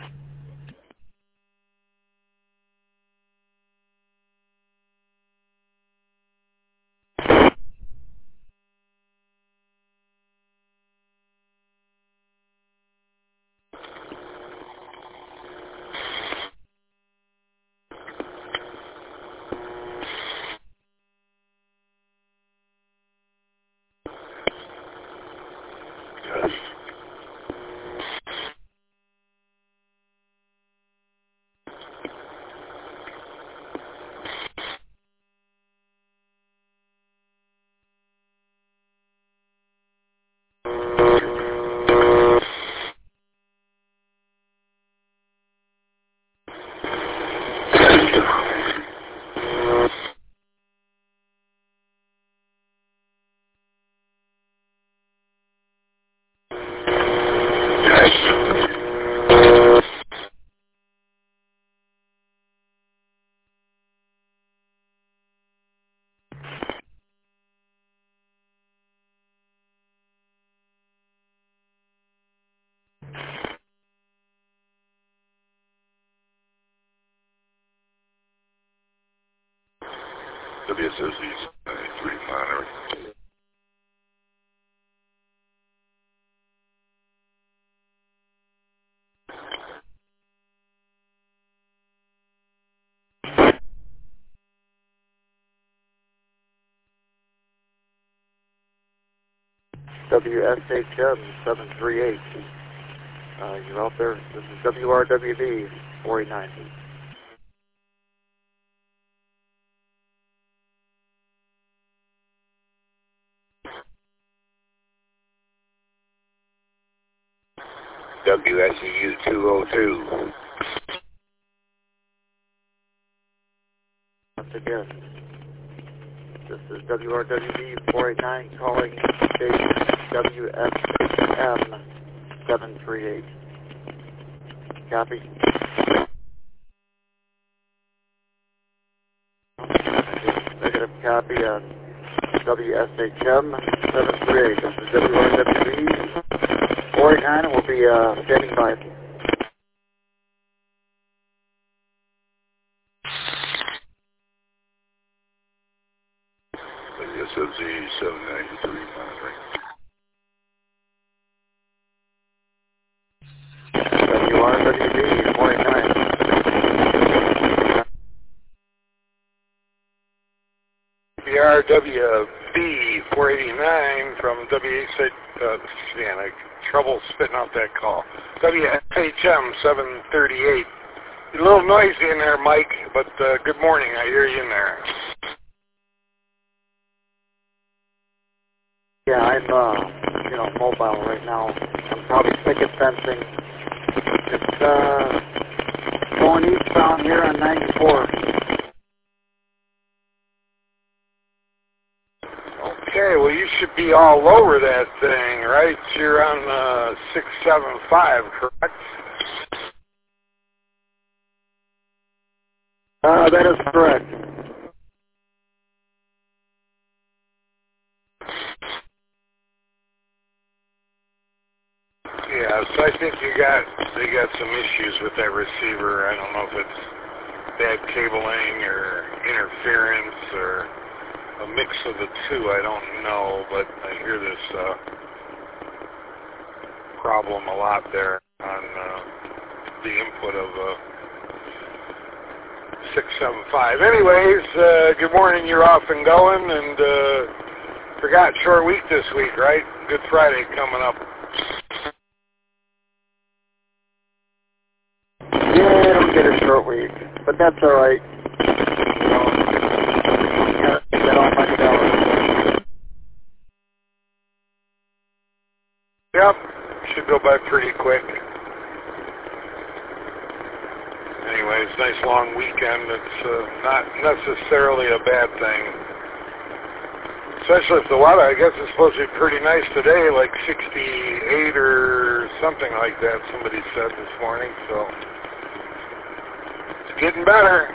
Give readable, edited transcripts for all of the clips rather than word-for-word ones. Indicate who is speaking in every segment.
Speaker 1: WSOZ 93 monitor.
Speaker 2: WSHM 738. You're out there. This is WRWD 489.
Speaker 1: WSEU 202.
Speaker 2: Once again, this is WRWD 489 calling station WSHM 738. Copy. Negative copy on WSHM 738. This is WRWD 489 and we'll be standing by.
Speaker 1: WSOZ 793 monitoring.
Speaker 2: WRWD 489.
Speaker 3: BRWB 489 from WH, man, I trouble spitting out that call. WSHM 738. A little noisy in there, Mike, but good morning. I hear you in there.
Speaker 2: Yeah, I'm, mobile right now. I'm probably picket fencing. It's, going eastbound here on 94.
Speaker 3: Okay, well, you should be all over that thing, right? You're on 675, correct?
Speaker 2: That is correct.
Speaker 3: Yeah, so I think they got some issues with that receiver. I don't know if it's bad cabling or interference or a mix of the two. I don't know, but I hear this problem a lot there on the input of 675. Anyways, good morning. You're off and going, and forgot short week this week, right? Good Friday coming up.
Speaker 2: Yeah, I don't get a short week, but that's all right. Get all my dollars.
Speaker 3: Yep, should go by pretty quick. Anyways, nice long weekend. It's not necessarily a bad thing. Especially if the weather, I guess it's supposed to be pretty nice today, like 68 or something like that, somebody said this morning, so it's getting better.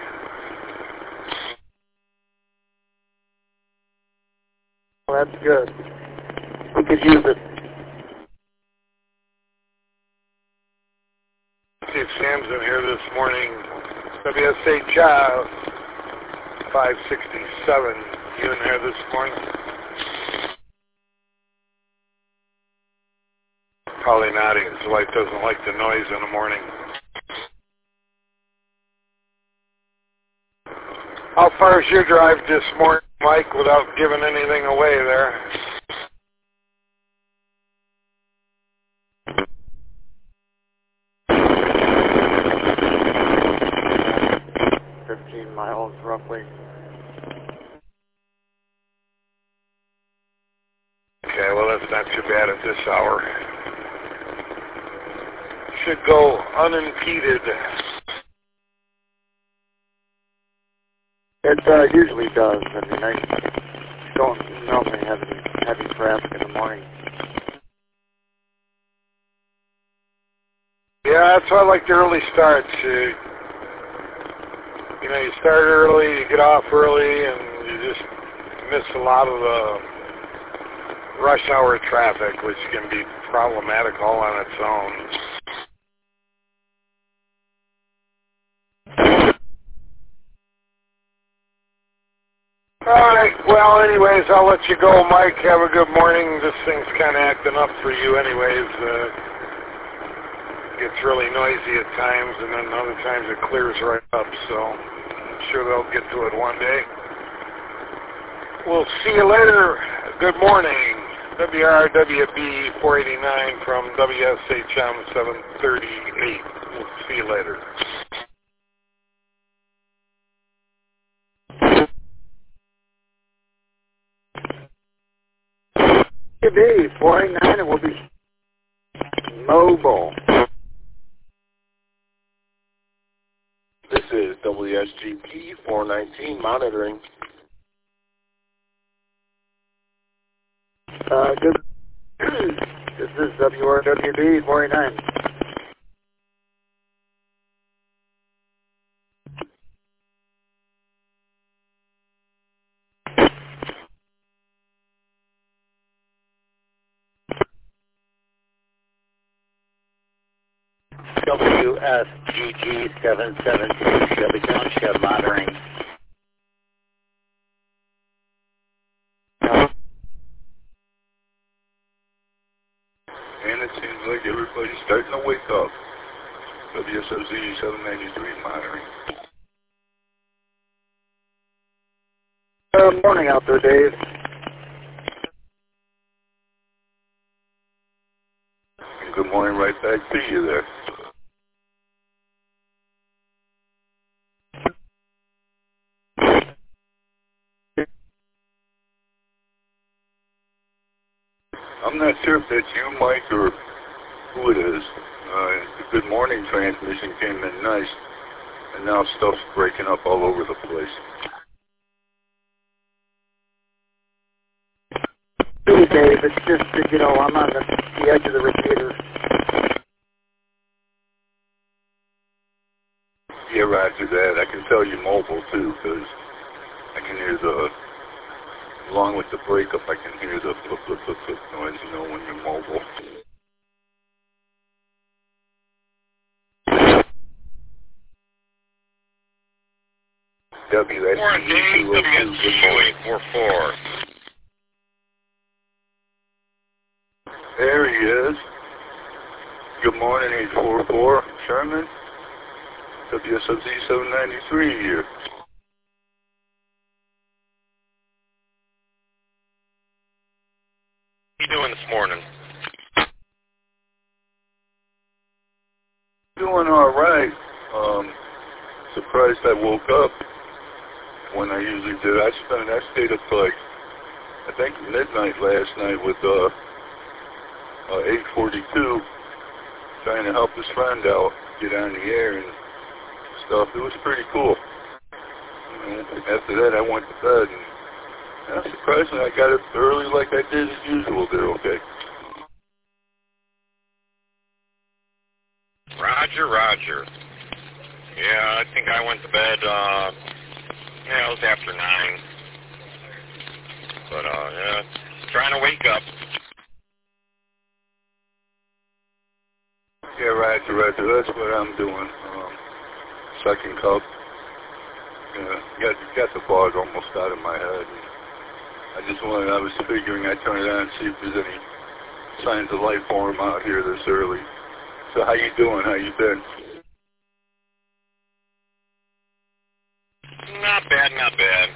Speaker 2: Well, that's good. We could use it.
Speaker 3: See if Sam's in here this morning. WSH 567. You in here this morning? Probably not. His wife doesn't like the noise in the morning. How far is your drive this morning, Mike, without giving anything away there?
Speaker 2: Miles roughly.
Speaker 3: Okay, well that's not too bad at this hour. Should go unimpeded.
Speaker 2: It usually does. I mean, I don't normally have any heavy traffic in the morning.
Speaker 3: Yeah, that's why I like the early starts. You know, you start early, you get off early, and you just miss a lot of the rush hour traffic, which can be problematic all on its own. All right, well, anyways, I'll let you go, Mike. Have a good morning. This thing's kind of acting up for you anyways. Gets really noisy at times, and then other times it clears right up, so I'm sure they'll get to it one day. We'll see you later. Good morning. WRWB 489 from WSHM 738. We'll see you later.
Speaker 2: WRWB 489, it will be mobile.
Speaker 4: This is WSGP 419 monitoring.
Speaker 2: Good. This is WRWB 489.
Speaker 5: WSGG 772 Shelby Township monitoring.
Speaker 1: And it seems like everybody's starting to wake up. WSOZ 793 monitoring.
Speaker 2: Good morning out there, Dave.
Speaker 1: And good morning right back to you there. I'm not sure if that's you, Mike, or who it is. The good morning transmission came in nice, and now stuff's breaking up all over the place.
Speaker 2: Hey, Dave, it's just that, you know, I'm on the edge of the repeater.
Speaker 1: Yeah, roger that. I can tell you mobile, too, because I can hear along with the breakup, I can hear the flip, flip, flip, flip noise, you know, when you're mobile. WSGU
Speaker 3: 844.
Speaker 1: There he is. Good morning, 844. Sherman. WSOZ 793 here.
Speaker 3: What are you doing this morning?
Speaker 1: Doing all right. Surprised I woke up when I usually do. I stayed up till like, I think midnight last night with 842, trying to help his friend out get on the air and stuff. It was pretty cool. After that, I went to bed, and surprisingly, I got up early like I did as usual there, okay?
Speaker 3: Roger. Yeah, I think I went to bed, it was after 9. But, yeah, trying to wake up.
Speaker 1: Yeah, Roger. That's what I'm doing. Second cup. Got the fog almost out of my head. I was figuring I'd turn it on and see if there's any signs of life form out here this early. So how you doing? How you been?
Speaker 6: Not bad.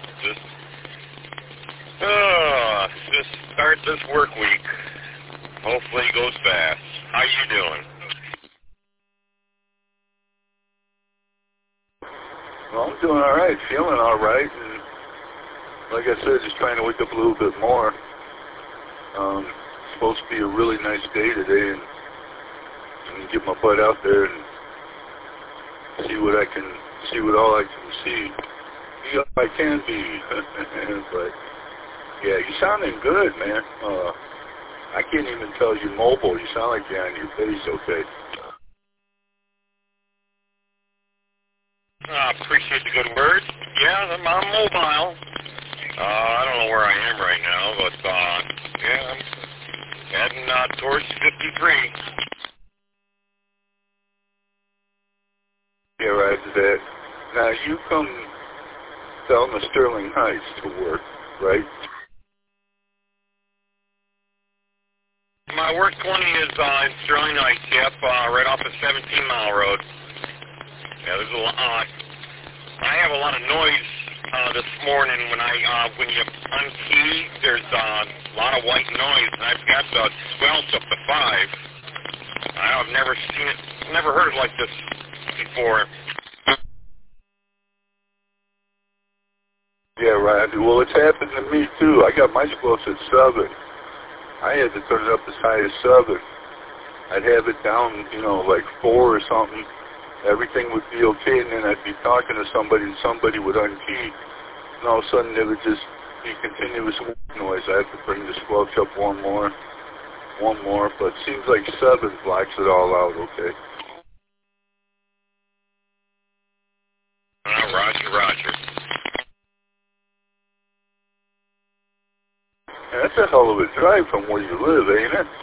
Speaker 6: Just start this work week. Hopefully it goes fast. How you doing?
Speaker 1: Well, I'm doing all right, feeling all right, and like I said, just trying to wake up a little bit more. It's supposed to be a really nice day today, and get my butt out there and see what all I can see. I can be, but yeah, you're sounding good, man. I can't even tell you mobile. You sound like you're on your face, okay?
Speaker 6: Appreciate the good word. Yeah, I'm mobile. I don't know where I am right now, but yeah, I'm heading towards 53.
Speaker 1: Yeah, right, that. Now, you come down to Sterling Heights to work, right?
Speaker 6: My work 20 is in Sterling Heights, yep, right off the 17-mile road. Yeah, there's a lot. I have a lot of noise this morning when you unkey. There's a lot of white noise, and I've got the squelch up to 5. I've never seen it, never heard it like this before.
Speaker 1: Yeah, right. Well, it's happened to me too. I got my squelch at 7. I had to turn it up as high as 7. I'd have it down, like 4 or something. Everything would be okay, and then I'd be talking to somebody, and somebody would unkey, and all of a sudden it would just be continuous noise. I have to bring the squelch up one more, but it seems like 7 blocks it all out, okay?
Speaker 6: Roger.
Speaker 1: Yeah, that's a hell of a drive from where you live, ain't it?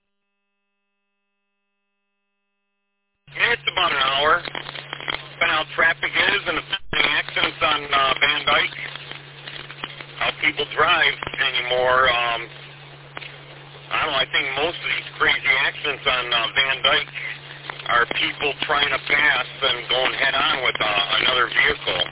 Speaker 6: Yeah, it's about an hour. Depending how traffic is and if there's any accidents on Van Dyke, how people drive anymore. I don't know, I think most of these crazy accidents on Van Dyke are people trying to pass and going head-on with another vehicle.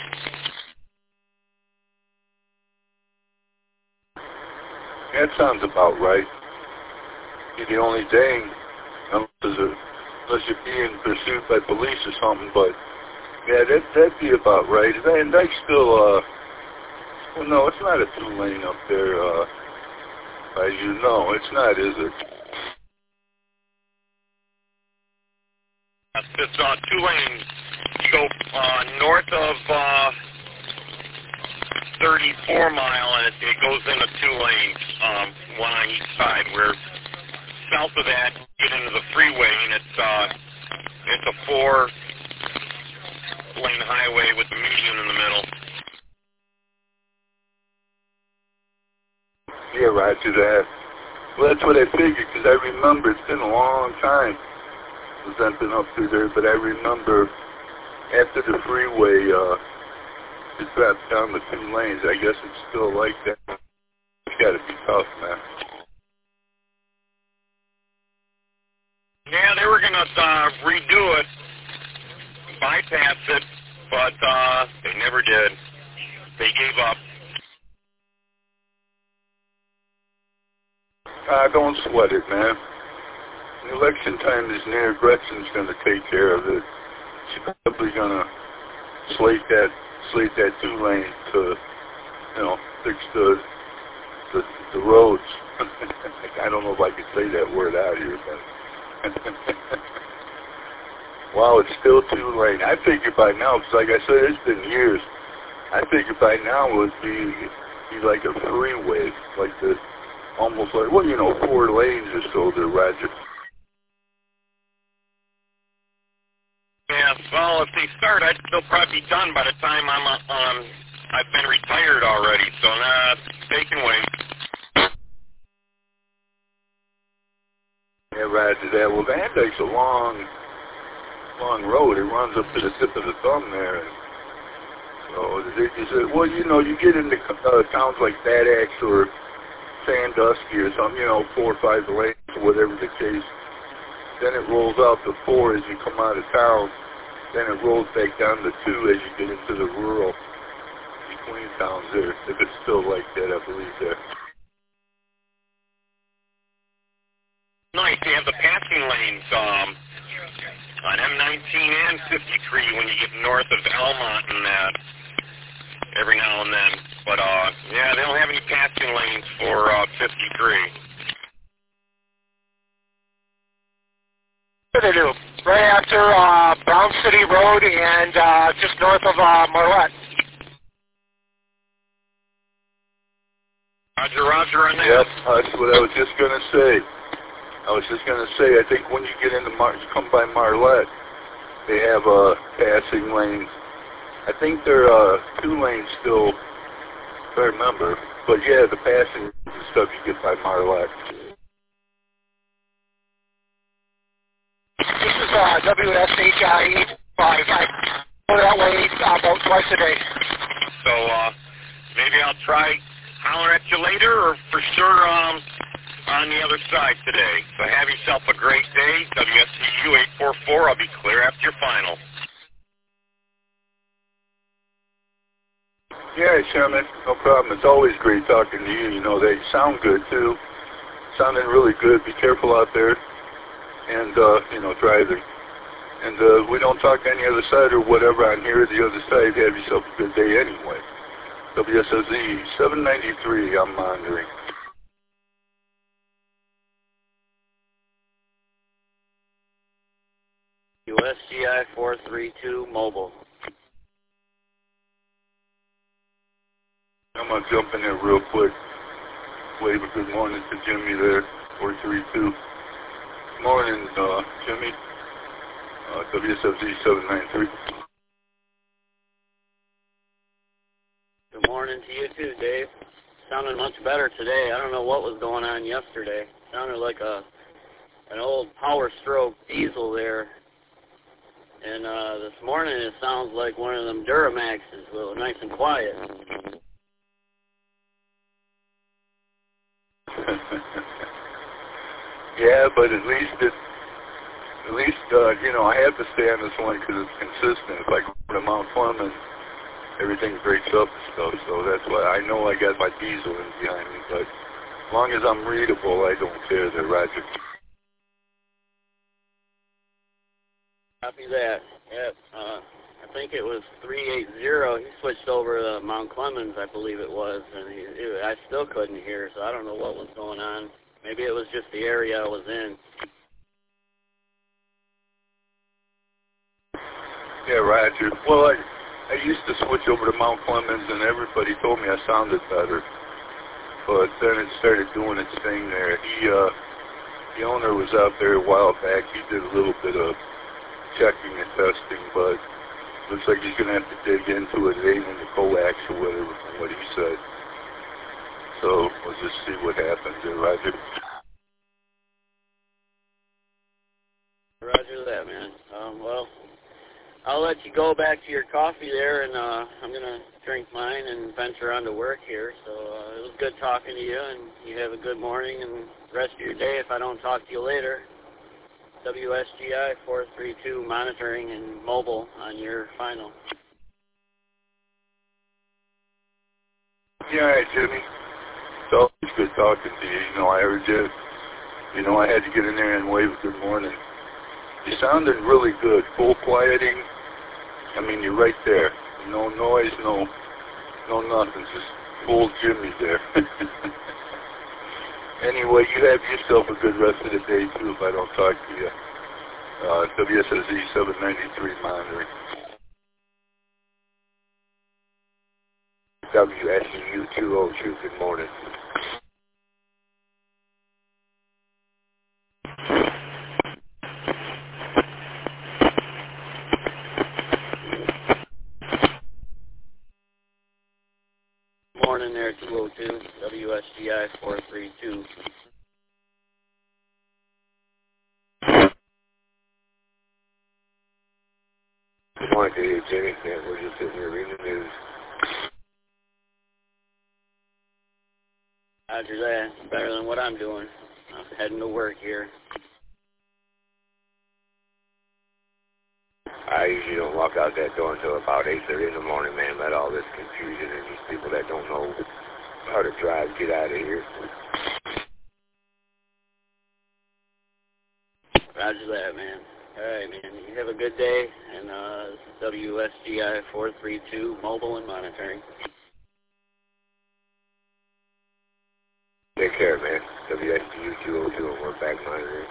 Speaker 1: That sounds about right. You're the only thing, unless you're being pursued by police or something, but yeah, that'd be about right. And Dyke's still, well, no, it's not a 2-lane up there, as you know. It's not, is it?
Speaker 6: It's 2 lanes. You go north of 34 mile, and it goes into 2 lanes, one on each side. Where south of that, you get into the freeway, and it's a 4-lane highway with the median in the middle.
Speaker 1: Yeah, roger that. Well, that's what I figured, because I remember it's been a long time since I've been up through there, but I remember after the freeway, it dropped down to 2 lanes. I guess it's still like that. It's got to be tough, man.
Speaker 6: Yeah, they were going to redo it, bypass it, but they never did. They gave up.
Speaker 1: Don't sweat it, man. Election time is near. Gretchen's going to take care of it. She's probably going to slate that 2-lane to, fix the roads. I don't know if I could say that word out here, but wow, it's still 2-lane. I figured by now, because like I said, it's been years. I figured by now it would be like a freeway, like almost like 4 lanes or so there, Roger.
Speaker 6: Yeah, well, if they start, they'll probably be done by the time I've been retired already, so they can wait.
Speaker 1: Yeah, right to that. Well, Van Dyke's a long road. It runs up to the tip of the thumb there. And so they said, well, you know, you get into towns like Bad Axe or Sandusky or something, you know, 4 or 5 lanes or whatever the case. Then it rolls out to 4 as you come out of town. Then it rolls back down to 2 as you get into the rural between towns there. If it's still like that, I believe there.
Speaker 6: Nice. They have the passing lanes on M19 and 53 when you get north of Elmont and that every now and then. But, yeah, they don't have any passing lanes for 53.
Speaker 7: What do they do? Right after Brown City Road and just north of Marlette.
Speaker 6: Roger on that.
Speaker 1: Yep, that's what I was just going to say. I think when you get into you come by Marlette, they have passing lanes. I think there are 2 lanes still, if I remember. But yeah, the passing stuff you get by Marlette.
Speaker 7: This is WSHI 85. I go that way about twice a day.
Speaker 6: So maybe I'll try holler at you later, or for sure on the other side today. So have yourself a great day. WSCU 844. I'll be clear after your final.
Speaker 1: Yeah, Sherman, no problem. It's always great talking to you. You know, they sound good, too. Sounding really good. Be careful out there. And, you know, driving. And we don't talk any other side or whatever on here or the other side. Have yourself a good day anyway. WSOZ 793, I'm monitoring.
Speaker 5: USGI 432 mobile.
Speaker 1: I'm going to jump in there real quick. Wave a good morning to Jimmy there, 432. Morning, Jimmy. WSFZ 793.
Speaker 5: Good morning to you too, Dave. Sounding much better today. I don't know what was going on yesterday. Sounded like an old Power Stroke diesel there. And this morning it sounds like one of them Duramaxes, a little nice and quiet.
Speaker 1: Yeah, but at least you know, I have to stay on this one because it's consistent. If I go to Mount Clemens, everything breaks up and stuff, so that's why I know I got my diesel in behind me, but as long as I'm readable, I don't care. They're Roger.
Speaker 5: Copy that. Yep. I think it was 380. He switched over to Mount Clemens, I believe it was, and I still couldn't hear, so I don't know what was going on. Maybe it was just the area I was in.
Speaker 1: Yeah, Roger. Well, I used to switch over to Mount Clemens, and everybody told me I sounded better. But then it started doing its thing there. The owner was out there a while back. He did a little bit of checking and testing, but looks like he's going to have to dig into it. It ain't in the coax or whatever from what he said. So we'll just see what happens there, Roger.
Speaker 5: Roger that, man. Well, I'll let you go back to your coffee there, and I'm going to drink mine and venture on to work here. So it was good talking to you, and you have a good morning and rest of your day if I don't talk to you later. WSGI 432 monitoring and mobile on your final.
Speaker 1: Yeah, all right, Jimmy. It's always good talking to you. You know, I heard you. You know, I had to get in there and wave good morning. You sounded really good. Full quieting. I mean, you're right there. No noise, no nothing. Just full Jimmy there. Anyway, you have yourself a good rest of the day, too, if I don't talk to you. WSSZ 793 monitoring.
Speaker 2: WSCU 202, good morning.
Speaker 5: Morning there, 202, WSGI 432.
Speaker 2: morning to you, Jimmy. Yeah, we're just sitting here reading the news.
Speaker 5: Roger that. Better than what I'm doing. I'm heading to work here.
Speaker 2: I usually don't walk out that door until about 8:30 in the morning, man. Let all this confusion and these people that don't know how to drive get out of here.
Speaker 5: Roger that, man. All right, man. You have a good day. And this is WSGI 432, mobile and monitoring.
Speaker 2: Take care, man. WSGU 202, and we're back monitoring.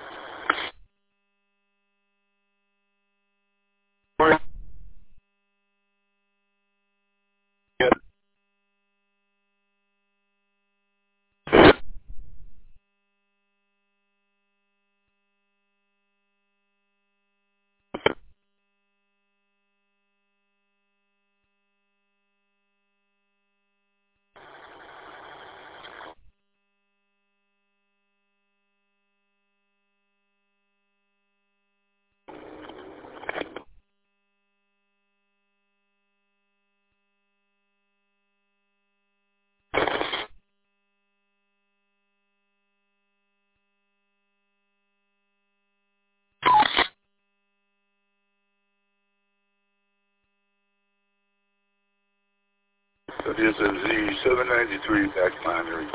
Speaker 1: WSMZ 793 back monitoring.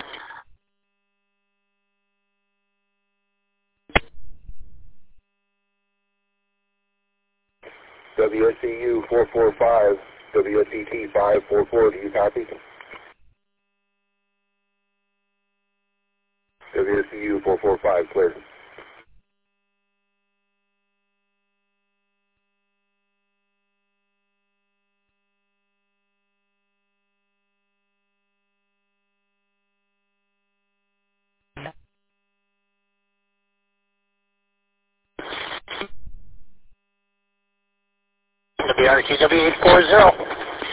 Speaker 2: WSCU 445, WSET 544, do you copy? WSCU 445, clear.
Speaker 7: WRTW 840.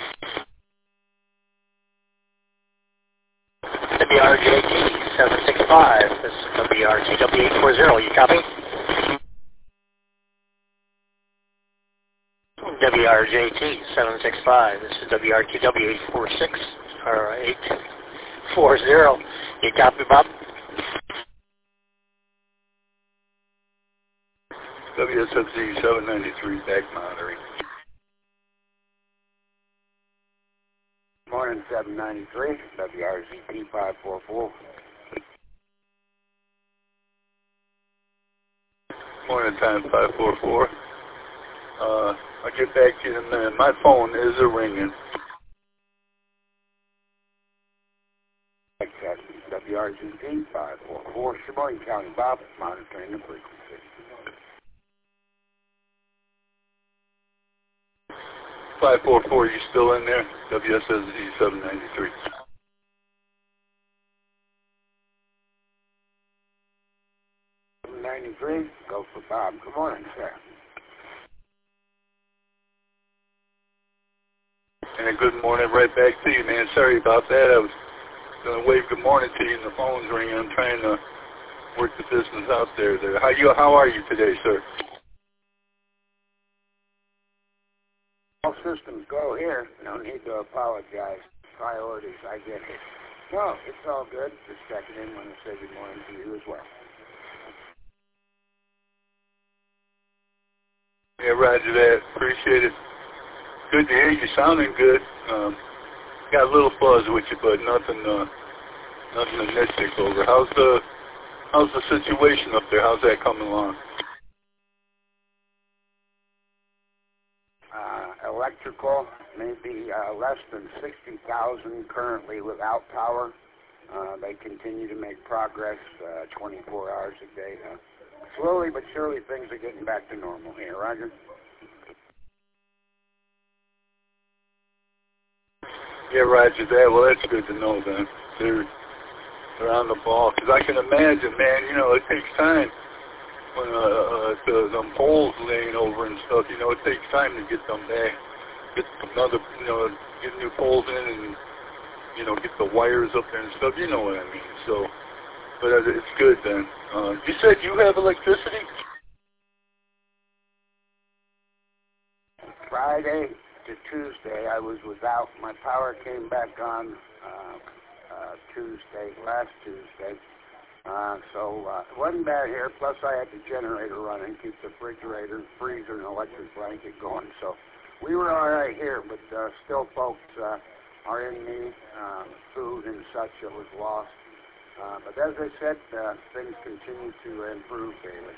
Speaker 7: WRJT 765. This is WRTW 840. You copy? WRJT 765. This is WRTW 846 or 840. You copy, Bob?
Speaker 1: WSMZ 793 back monitoring.
Speaker 2: Morning 793, WRZT 544.
Speaker 1: Morning time 544. I'll get back to you in a minute. My phone is ringing.
Speaker 2: WRZT 544, Sheboygan County, Bob, monitoring the frequency.
Speaker 1: 544, you still in there? WSSZ 793.
Speaker 2: Go for Bob. Good morning, sir.
Speaker 1: And a good morning right back to you, man. Sorry about that. I was going to wave good morning to you and the phone's ringing. I'm trying to work the business out there. How are you today, sir?
Speaker 2: All systems go here. No need to apologize. Priorities, I get it. No, it's all good. Just checking in when I say good morning to you as well.
Speaker 1: Yeah, roger that. Appreciate it. Good to hear you sounding good. Got a little fuzz with you, but nothing to nitpick over. How's the situation up there? How's that coming along?
Speaker 2: Electrical, maybe less than 60,000 currently without power. They continue to make progress 24 hours a day. Slowly but surely things are getting back to normal here. Roger?
Speaker 1: Yeah, roger that. Well, that's good to know, then. They're on the ball. Because I can imagine, man, it takes time. When them poles laying over and stuff, it takes time to get them back, get new poles in and, get the wires up there and stuff, you know what I mean. So, but it's good then. You said you have electricity?
Speaker 2: Friday to Tuesday, I was without. My power came back on last Tuesday. So it wasn't bad here. Plus, I had the generator running, keep the refrigerator, freezer, and electric blanket going. So we were all right here, but still, folks are in need. Food and such that was lost. But as I said, things continue to improve daily.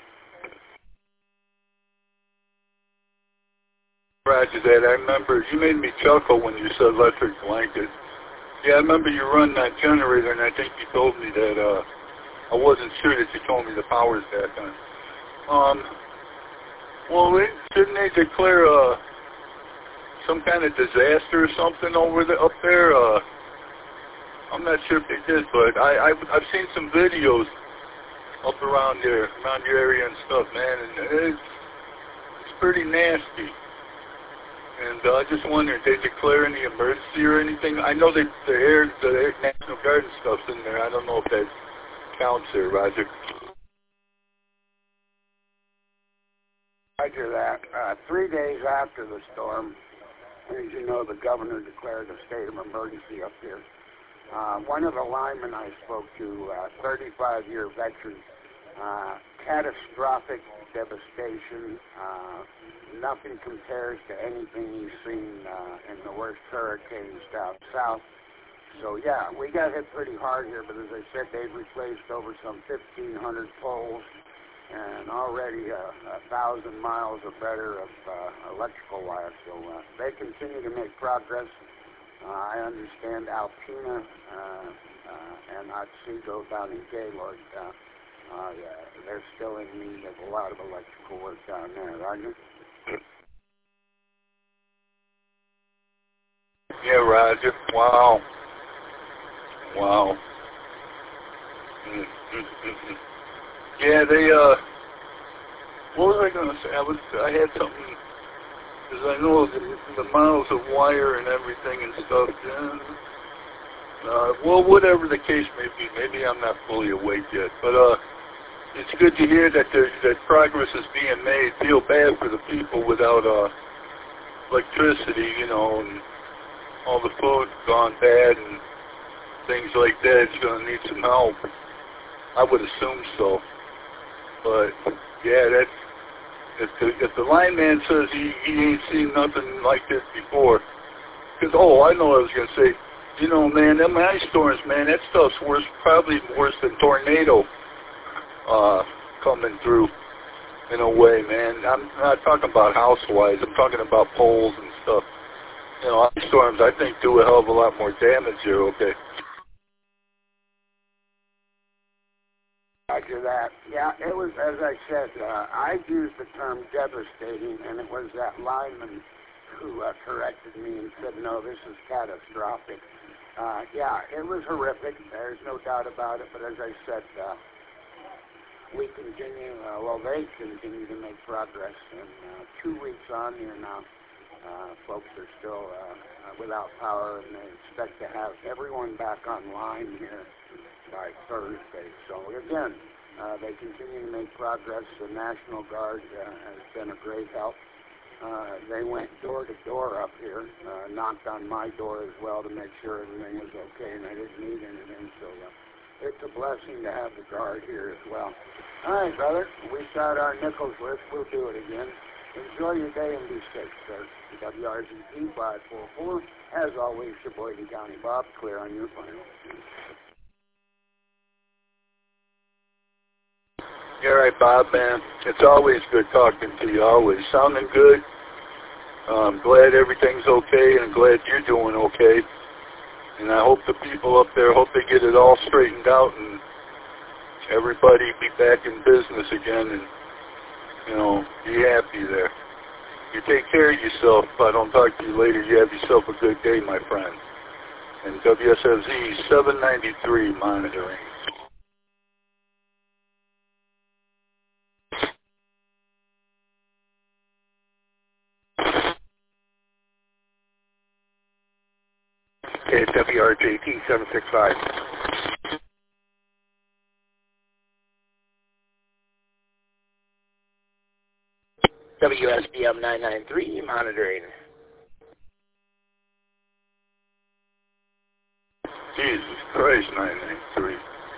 Speaker 1: Roger that. I remember you made me chuckle when you said electric blanket. Yeah, I remember you run that generator, and I think you told me that I wasn't sure that you told me the power's back on. Well, didn't they declare some kind of disaster or something up there? I'm not sure if they did, but I've seen some videos up around there, around your area and stuff, man, and it's pretty nasty. And I just wondered, did they declare any emergency or anything? I know that the Air National Guard and stuff's in there. I don't know if that counts there, Roger.
Speaker 2: Roger that. 3 days after the storm, as you know, the governor declared a state of emergency up here. One of the linemen I spoke to, 35-year veteran, catastrophic devastation. Nothing compares to anything you've seen in the worst hurricanes down south. So, yeah, we got hit pretty hard here, but as I said, they've replaced over some 1,500 poles and already 1,000 miles or better of electrical wire. So they continue to make progress. I understand Alpena and Otsego down in Gaylord, they're still in need of a lot of electrical work down there, Roger?
Speaker 1: Yeah, Roger. Wow. Yeah, they, what was I going to say? I had something, because I know the miles of wire and everything and stuff, well, whatever the case may be, maybe I'm not fully awake yet, but it's good to hear that that progress is being made. Feel bad for the people without electricity, you know, and all the food gone bad and things like that. It's going to need some help. I would assume so. But, yeah, that's, if the lineman says he ain't seen nothing like this before, because, I know what I was going to say. You know, man, them ice storms, man, that stuff's probably worse than tornado coming through in a way, man. I'm not talking about house-wise. I'm talking about poles and stuff. You know, ice storms, I think, do a hell of a lot more damage here, okay?
Speaker 2: Roger that. Yeah, it was, as I said, I used the term devastating, and it was that lineman who corrected me and said, no, this is catastrophic. Yeah, it was horrific. There's no doubt about it. But as I said, we continue, they continue to make progress. And 2 weeks on here now, folks are still without power, and they expect to have everyone back online here by Thursday. So again, they continue to make progress. The National Guard has been a great help. They went door to door up here, knocked on my door as well to make sure everything was okay, and I didn't need anything. So it's a blessing to have the Guard here as well. All right, brother, we shot our Nichols list. We'll do it again. Enjoy your day and be safe, sir. WRGP 544. As always, Sheboygan County Bob, clear on your final.
Speaker 1: You're right, Bob, man. It's always good talking to you, always. Sounding good. I'm glad everything's okay, and glad you're doing okay. And I hope the people up there, hope they get it all straightened out and everybody be back in business again and, you know, be happy there. You take care of yourself. If I don't talk to you later, you have yourself a good day, my friend. And WSFZ 793 monitoring.
Speaker 8: Okay, WRJT 765.
Speaker 7: WSBM 993 monitoring.
Speaker 1: Jesus Christ, 993.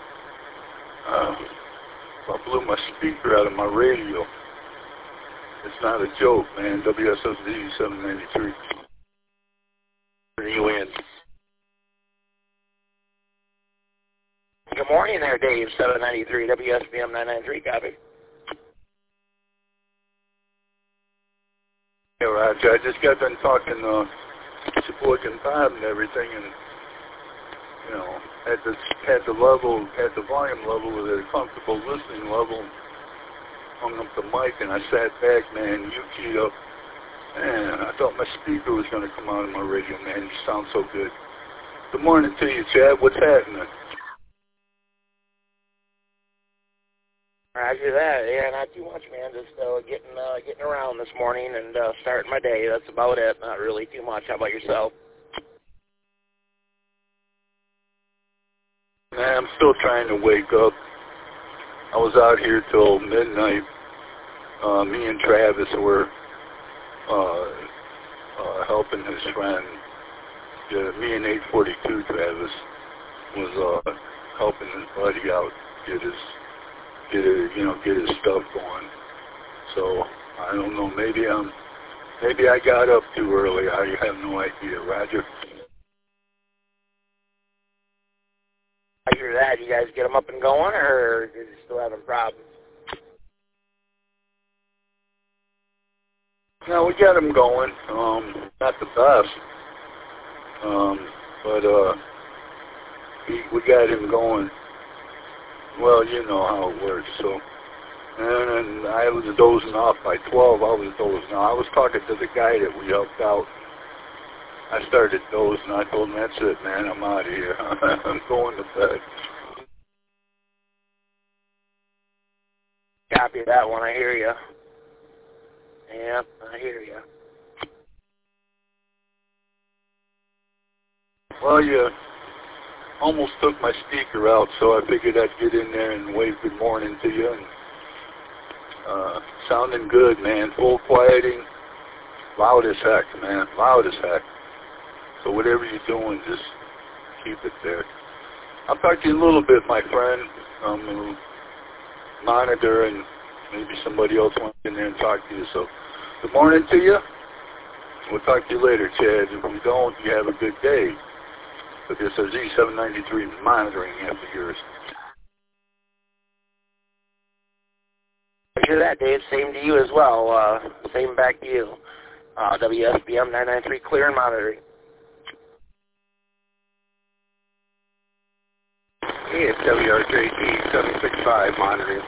Speaker 1: I blew my speaker out of my radio. It's not a joke, man. WSOZ 793.
Speaker 7: Are you in? Good morning there, Dave. 793 WSBM 993. Copy.
Speaker 1: Yeah, Roger. I just got done talking to Sheboygan Bob and everything, and you know, at the volume level, at a comfortable listening level, hung up the mic, and I sat back, man. You keyed up, man. I thought my speaker was going to come out of my radio, man. You sound so good. Good morning to you, Chad. What's happening?
Speaker 7: Roger that. Yeah, not too much, man. Just getting around this morning and starting my day. That's about it. Not really too much. How about yourself?
Speaker 1: Man, I'm still trying to wake up. I was out here till midnight. Me and Travis were helping his friend. Me and 842 Travis was helping his buddy out get his stuff going. So I don't know. Maybe I got up too early. I have no idea. Roger.
Speaker 7: Roger that. You guys get them up and going, or are you still having problems?
Speaker 1: No, we got them going. Not the best, but we got him going. Well, you know how it works. So, and I was dozing off by 12. I was dozing off. I was talking to the guy that we helped out. I started dozing. I told him, "That's it, man. I'm out of here. I'm going to bed."
Speaker 7: Copy that one. I hear you. Yeah, I hear you.
Speaker 1: Well, you almost took my speaker out, so I figured I'd get in there and wave good morning to you. And sounding good, man. Full quieting. Loud as heck, man. Loud as heck. So whatever you're doing, just keep it there. I'll talk to you in a little bit, my friend. Monitor, and maybe somebody else wants in there and talk to you. So good morning to you. We'll talk to you later, Chad. If we don't, you have a good day. But this is Z793 monitoring after yours.
Speaker 7: I hear that, Dave. Same to you as well. Same back to you. WSBM 993 clear and monitoring.
Speaker 8: Hey, it's WRJT 765 monitoring.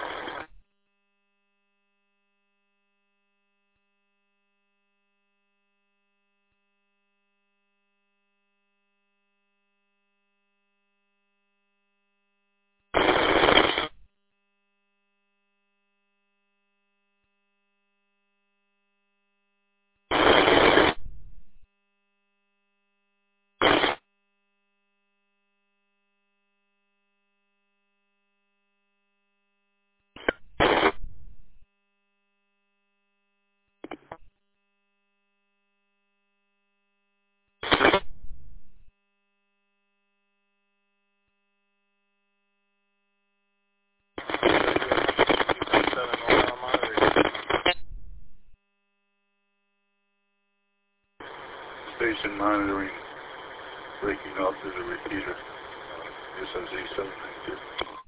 Speaker 1: Station monitoring, breaking up to the repeater. This is Z792.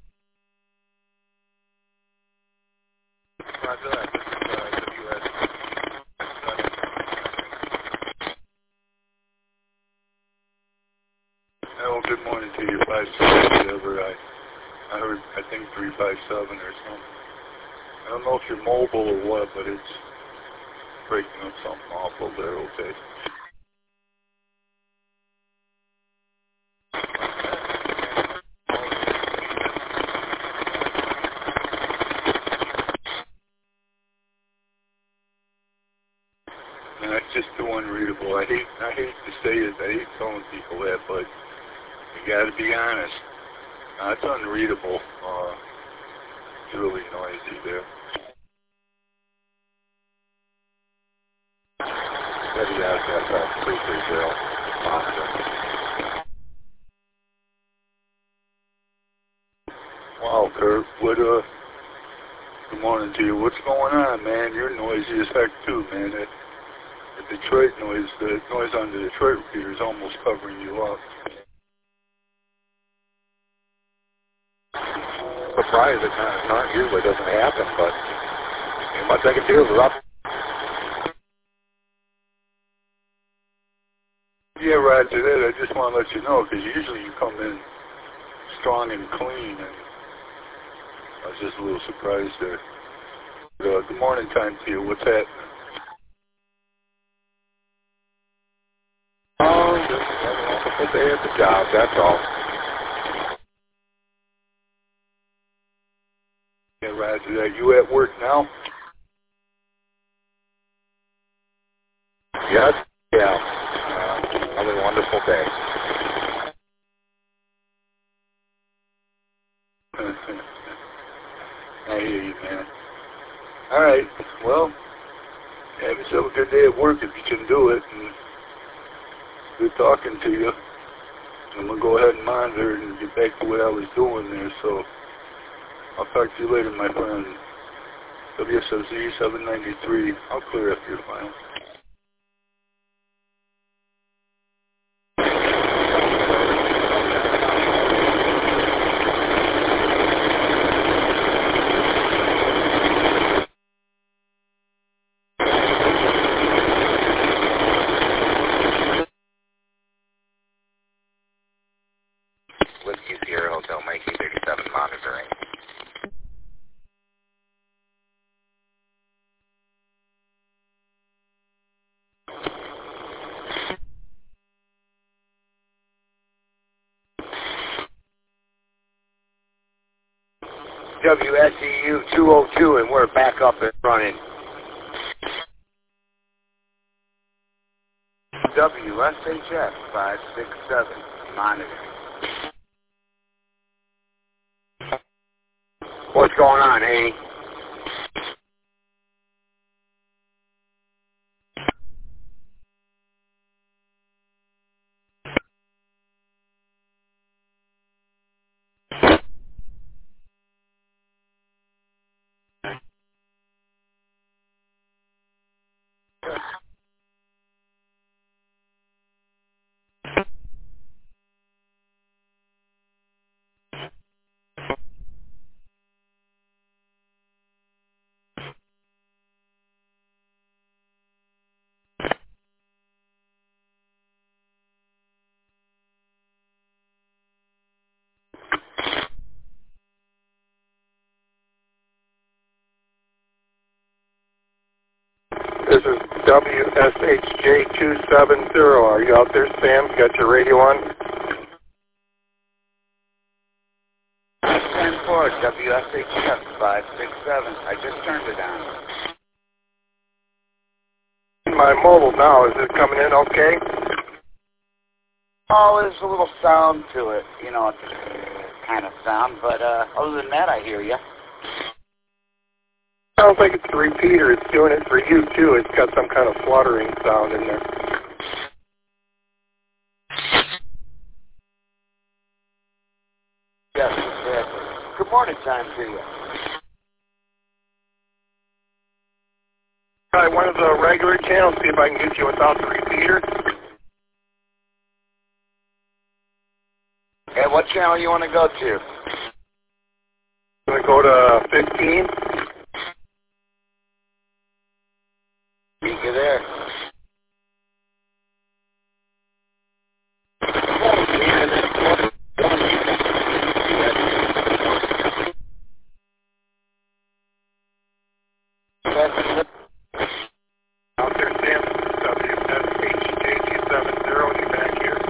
Speaker 4: Roger that. This is WS.
Speaker 1: Oh, good morning to you, 57, whatever. I heard, I think 357 or something. I don't know if you're mobile or what, but it's breaking up something awful there, okay? And that's just too unreadable. I hate to say it. I hate telling people that, but you got to be honest. It's unreadable. It's really noisy there.
Speaker 8: WSSF 330, monitor.
Speaker 1: Wow, Kurt, good morning to you. What's going on, man? You're noisy as heck too, man. The Detroit noise, the noise on the Detroit repeater is almost covering you up.
Speaker 8: Surprised it not usually doesn't happen, but much I can do is up.
Speaker 1: Yeah, Roger that. I just want to let you know, because usually you come in strong and clean, and I was just a little surprised there. Good morning time to you. What's happening?
Speaker 8: Oh, just having a wonderful day at the job, that's all.
Speaker 1: Yeah, Roger that. You at work now?
Speaker 8: Yes, yeah. Another wonderful day.
Speaker 1: I hear you, man. All right. Well, have yourself a good day at work if you can do it. And good talking to you. I'm going to go ahead and monitor and get back to what I was doing there. So I'll talk to you later, my friend. WSOZ 793. I'll clear up your file.
Speaker 9: Whiskey Sierra Hotel Mikey 37 monitoring.
Speaker 2: WSEU 202, and we're back up and running. WSHF 567, monitoring. What's going on, Haney?
Speaker 8: This is WSHJ270. Are you out there, Sam? Got your radio on?
Speaker 2: 10-4, WSHF 567. I just turned it on.
Speaker 8: My mobile now, is it coming in okay?
Speaker 2: Oh, there's a little sound to it. You know, it's kind of sound, but other than that, I hear you.
Speaker 8: Sounds like it's the repeater. It's doing it for you, too. It's got some kind of fluttering sound in there.
Speaker 2: Yes, exactly. Good morning time to you.
Speaker 8: Try one of the regular channels, see if I can get you without the repeater.
Speaker 2: Hey, what channel you want to go to?
Speaker 8: You want to go to 15?
Speaker 2: Meet you there.
Speaker 8: Out there, Sam. WSHJ270. You back here?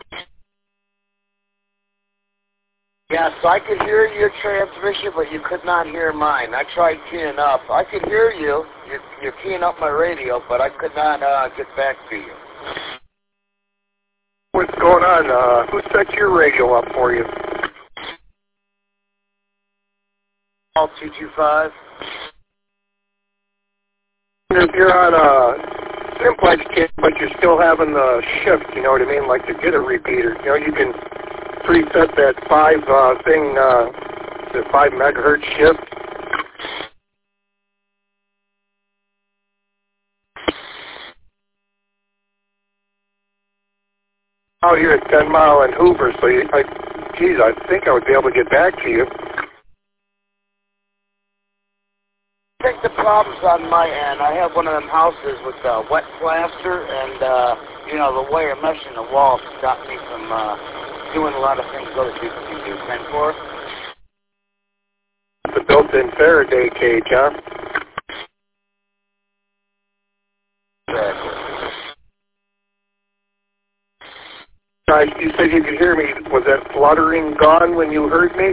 Speaker 2: Yeah, so I could hear your transmission, but you could not hear mine. I tried keying up. I could hear you. You're keying up my radio, but I could not get back to you.
Speaker 8: What's going on? Who set your radio up for you?
Speaker 2: Call 225.
Speaker 8: If you're on a simplex
Speaker 10: but you're still having the shift, you know what I mean, like to get a repeater. You know, you can preset that 5 megahertz shift. Out here at 10 Mile and Hoover, so I think I would be able to get back to you.
Speaker 7: I think the problem's on my end. I have one of them houses with wet plaster, and you know, the wire mesh in the wall stopped me from doing a lot of things other people can do. 10-4.
Speaker 10: The built-in Faraday cage, huh?
Speaker 7: Exactly.
Speaker 10: You said you could hear me. Was that fluttering gone when you heard me?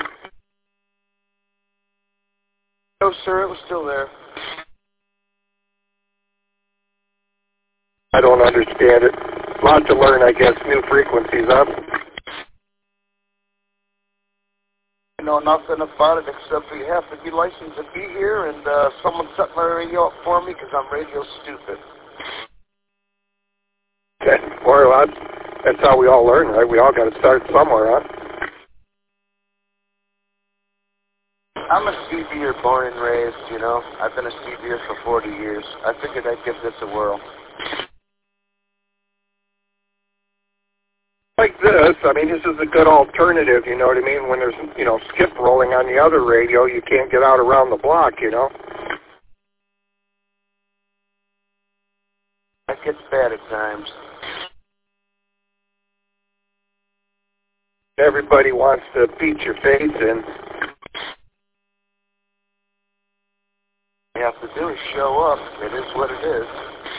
Speaker 7: No, sir, it was still there.
Speaker 10: I don't understand it. A lot to learn, I guess. New frequencies, huh?
Speaker 7: I know nothing about it except for you have to be licensed to be here, and someone set my radio up for me because I'm radio stupid.
Speaker 10: Okay. Well, that's how we all learn, right? We all got to start somewhere, huh?
Speaker 7: I'm a CBer born and raised, you know. I've been a CBer for 40 years. I figured I'd give this a whirl.
Speaker 10: Like this, I mean, this is a good alternative, you know what I mean? When there's, you know, skip rolling on the other radio, you can't get out around the block, you know?
Speaker 7: That gets bad at times.
Speaker 10: Everybody wants to beat your face in.
Speaker 7: All you have to do is show up. It is what it is.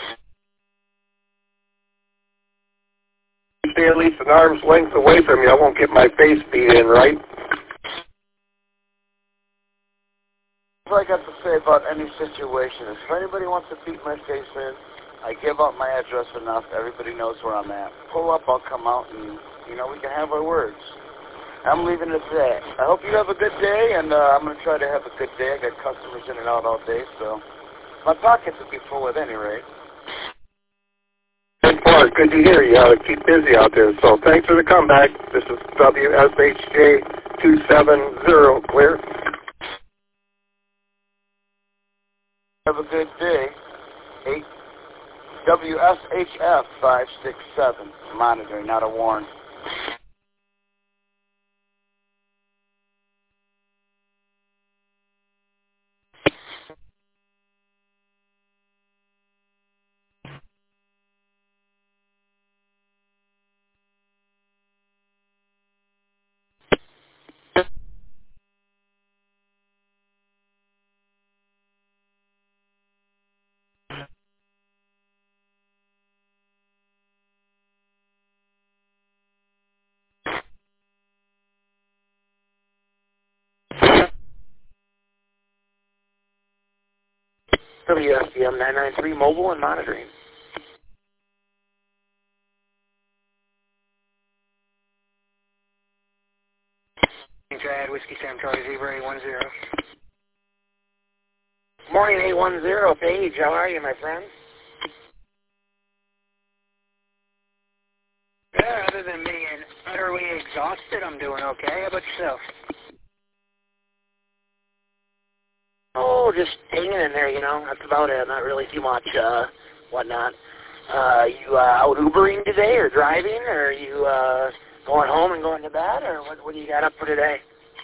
Speaker 10: Stay at least an arm's length away from you. I won't get my face beat in, right?
Speaker 7: What I got to say about any situation is if anybody wants to beat my face in, I give out my address enough. Everybody knows where I'm at. Pull up, I'll come out, and, you know, we can have our words. I'm leaving it at that. I hope you have a good day, and I'm going to try to have a good day. I got customers in and out all day, so my pockets will be full at any rate.
Speaker 10: Mark, good to hear you. Keep busy out there. So thanks for the comeback. This is WSHJ 270, clear.
Speaker 7: Have a good day. WSHF 567. Monitoring, not a warn. WSBM 993 mobile and monitoring.
Speaker 11: Triad Whiskey Sam Charlie Zebra 810.
Speaker 7: Morning 810, Paige. How are you, my friend?
Speaker 11: Yeah, other than being utterly exhausted, I'm doing okay. How about yourself?
Speaker 7: Oh, just hanging in there, you know. That's about it. Not really too much, whatnot. You out Ubering today or driving? Or are you going home and going to bed? Or what do you got up for today?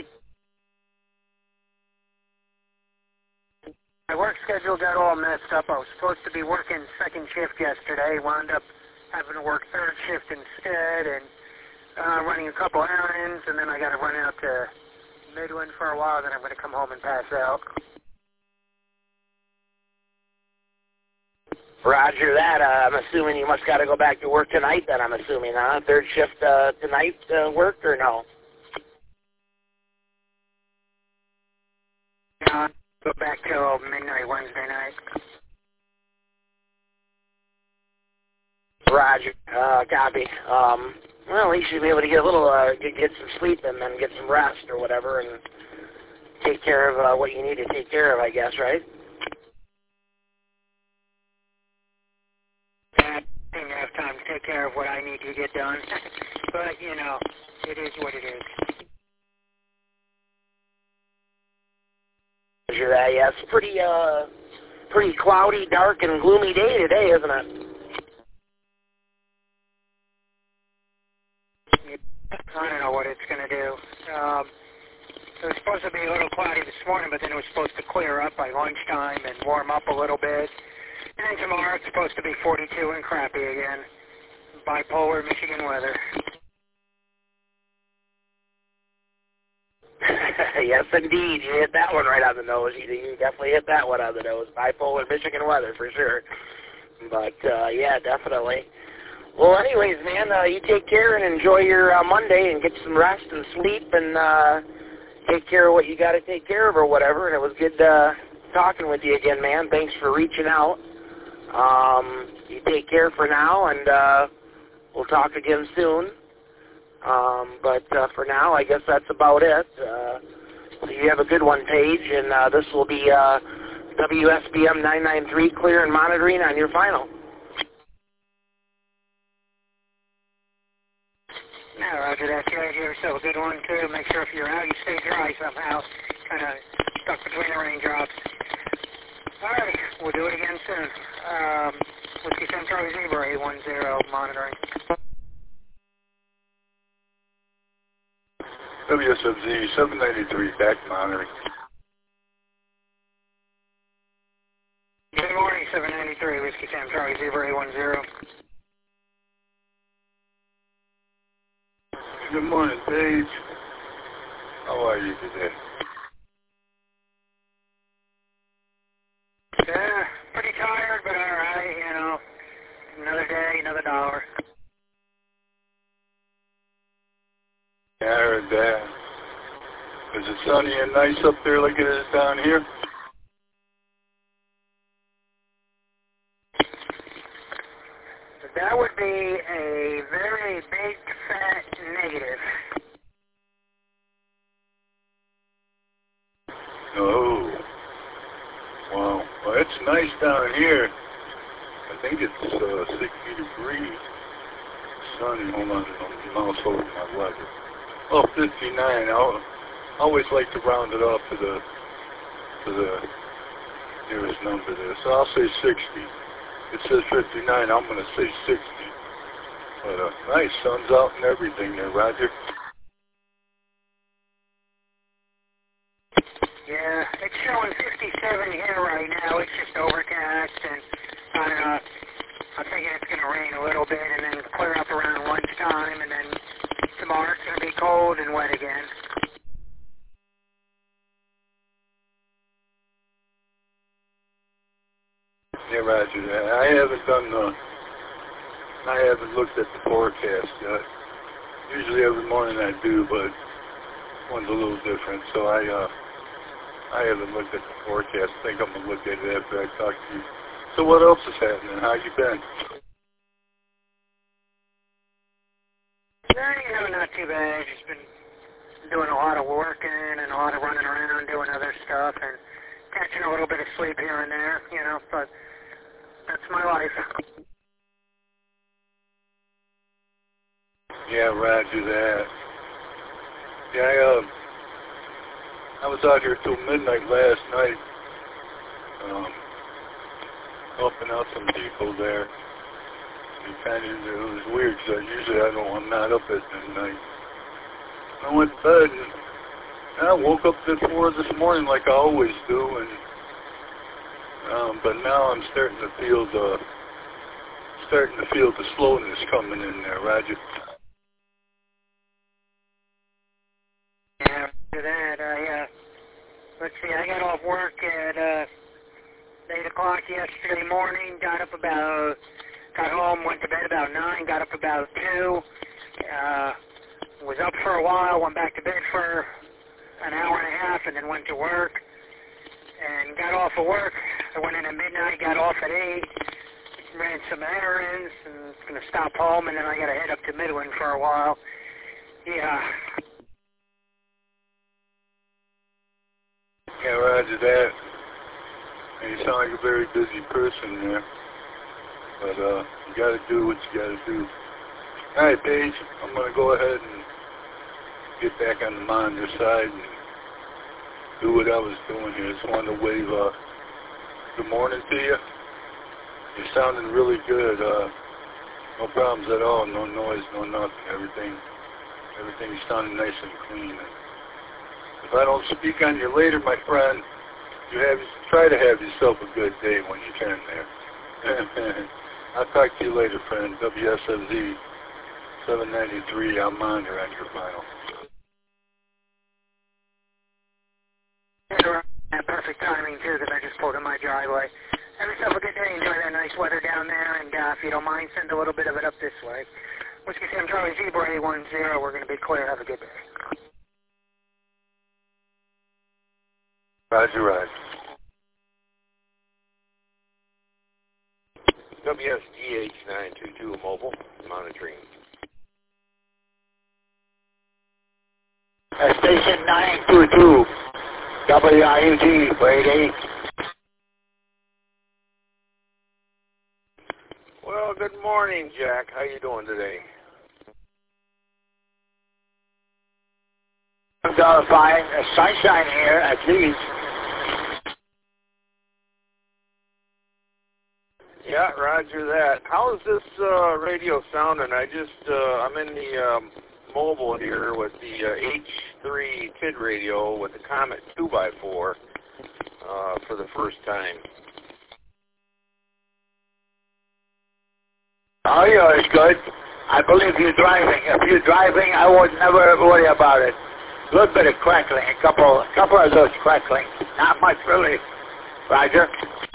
Speaker 11: My work schedule got all messed up. I was supposed to be working second shift yesterday. Wound up having to work third shift instead and running a couple errands. And then I got to run out to Midland for a while. Then I'm going to come home and pass out.
Speaker 7: Roger that. I'm assuming you must got to go back to work tonight then, I'm assuming, huh? Third shift tonight work or no?
Speaker 11: No, go back till midnight Wednesday night.
Speaker 7: Roger. Copy. Well, at least you'll be able to get a little, get some sleep and then get some rest or whatever and take care of what you need to take care of, I guess, right?
Speaker 11: care of what I need to get done. But, you know, it is what it is.
Speaker 7: Yeah, it's pretty cloudy, dark, and gloomy day today, isn't it?
Speaker 11: I don't know what it's going to do. It was supposed to be a little cloudy this morning, but then it was supposed to clear up by lunchtime and warm up a little bit. And then tomorrow it's supposed to be 42 and crappy again. Bipolar Michigan weather.
Speaker 7: Yes, indeed. You hit that one right on the nose. You definitely hit that one on the nose. Bipolar Michigan weather for sure. But, yeah, definitely. Well, anyways, man, you take care and enjoy your Monday and get some rest and sleep and take care of what you got to take care of or whatever. And it was good talking with you again, man. Thanks for reaching out. You take care for now, and we'll talk again soon. But for now, I guess that's about it. So you have a good one, Paige, and this will be WSBM 993 clear and monitoring on your final.
Speaker 11: Yeah, roger that. You have yourself a good one, too. Make sure if you're out, you stay dry somehow. Kind of stuck between the raindrops. All right, we'll do it again soon. Whiskey Central Zebra 810 monitoring.
Speaker 1: WSFZ 793 back monitoring.
Speaker 11: Good morning, 793 Whiskey Central Zebra 810.
Speaker 1: Good morning, Paige. How are you today?
Speaker 11: Yeah, pretty tired, but all right, you know. Another day, another dollar.
Speaker 1: Yeah, I heard that. Is it sunny and nice up there like it is down here?
Speaker 11: That would be a very big, fat negative.
Speaker 1: Oh. Wow. Well, it's nice down here. I think it's 60 degrees. Sunny. Hold on. I'm mouse over my weather. Oh, 59. I always like to round it off to the nearest number there. So I'll say 60. It says 59. I'm going to say 60. But nice. Sun's out and everything there, Roger.
Speaker 11: Yeah, it's showing 57 here right now. It's just overcast, and I don't know. I'm thinking it's going to rain a little bit and then clear up around lunchtime, and then tomorrow it's going to be cold and wet again.
Speaker 1: Yeah, Roger. I haven't looked at the forecast yet. Usually every morning I do, but one's a little different. So I haven't looked at the forecast. I think I'm gonna look at it after I talk to you. So what else is happening? How you been?
Speaker 11: Yeah, you know, not too bad. Just been doing a lot of working and a lot of running around doing other stuff and catching a little bit of sleep here and there, you know, but that's my life.
Speaker 1: Yeah, Roger that. Yeah, I was out here till midnight last night, helping out some people there. It was weird because I'm not up at midnight. I went to bed and I woke up at 4 this morning like I always do, and but now I'm starting to feel the slowness coming in there, Roger.
Speaker 11: Yeah, after that, let's see, I got off work at 8 o'clock yesterday morning, got home, went to bed about 9, got up about 2, was up for a while, went back to bed for an hour and a half, and then went to work, and got off of work. I went in at midnight, got off at 8, ran some errands, and going to stop home, and then I got to head up to Midland for a while. Yeah.
Speaker 1: Yeah, Roger that. And you sound like a very busy person there. But you got to do what you got to do. All right, Paige, I'm going to go ahead and get back on the monitor side and do what I was doing here. Just wanted to wave good morning to you. You're sounding really good. No problems at all. No noise, no nothing. Everything's sounding nice and clean. And if I don't speak on you later, my friend, try to have yourself a good day when you turn there. I'll talk to you later, friend. WSFZ 793. I'm Monitor on your final.
Speaker 11: Perfect timing, too, because I just pulled in my driveway. Have yourself a good day. Enjoy that nice weather down there, and if you don't mind, send a little bit of it up this way. Whiskey Sam Charlie Zebra 810. We're going to be clear. Have a good day.
Speaker 1: Roger, Roger.
Speaker 8: WSGH 922 mobile, monitoring.
Speaker 7: Station 922, WIUG, grade 8.
Speaker 8: Well, good morning, Jack. How you doing today?
Speaker 7: I'm doing fine. Sunshine here, at least.
Speaker 8: Yeah, roger that. How is this radio sounding? I'm in the mobile here with the H3 TID radio with the Comet 2x4 for the first time.
Speaker 7: Oh, yeah, it's good. I believe you're driving. If you're driving, I would never worry about it. A little bit of crackling, a couple of those crackling. Not much, really. Roger.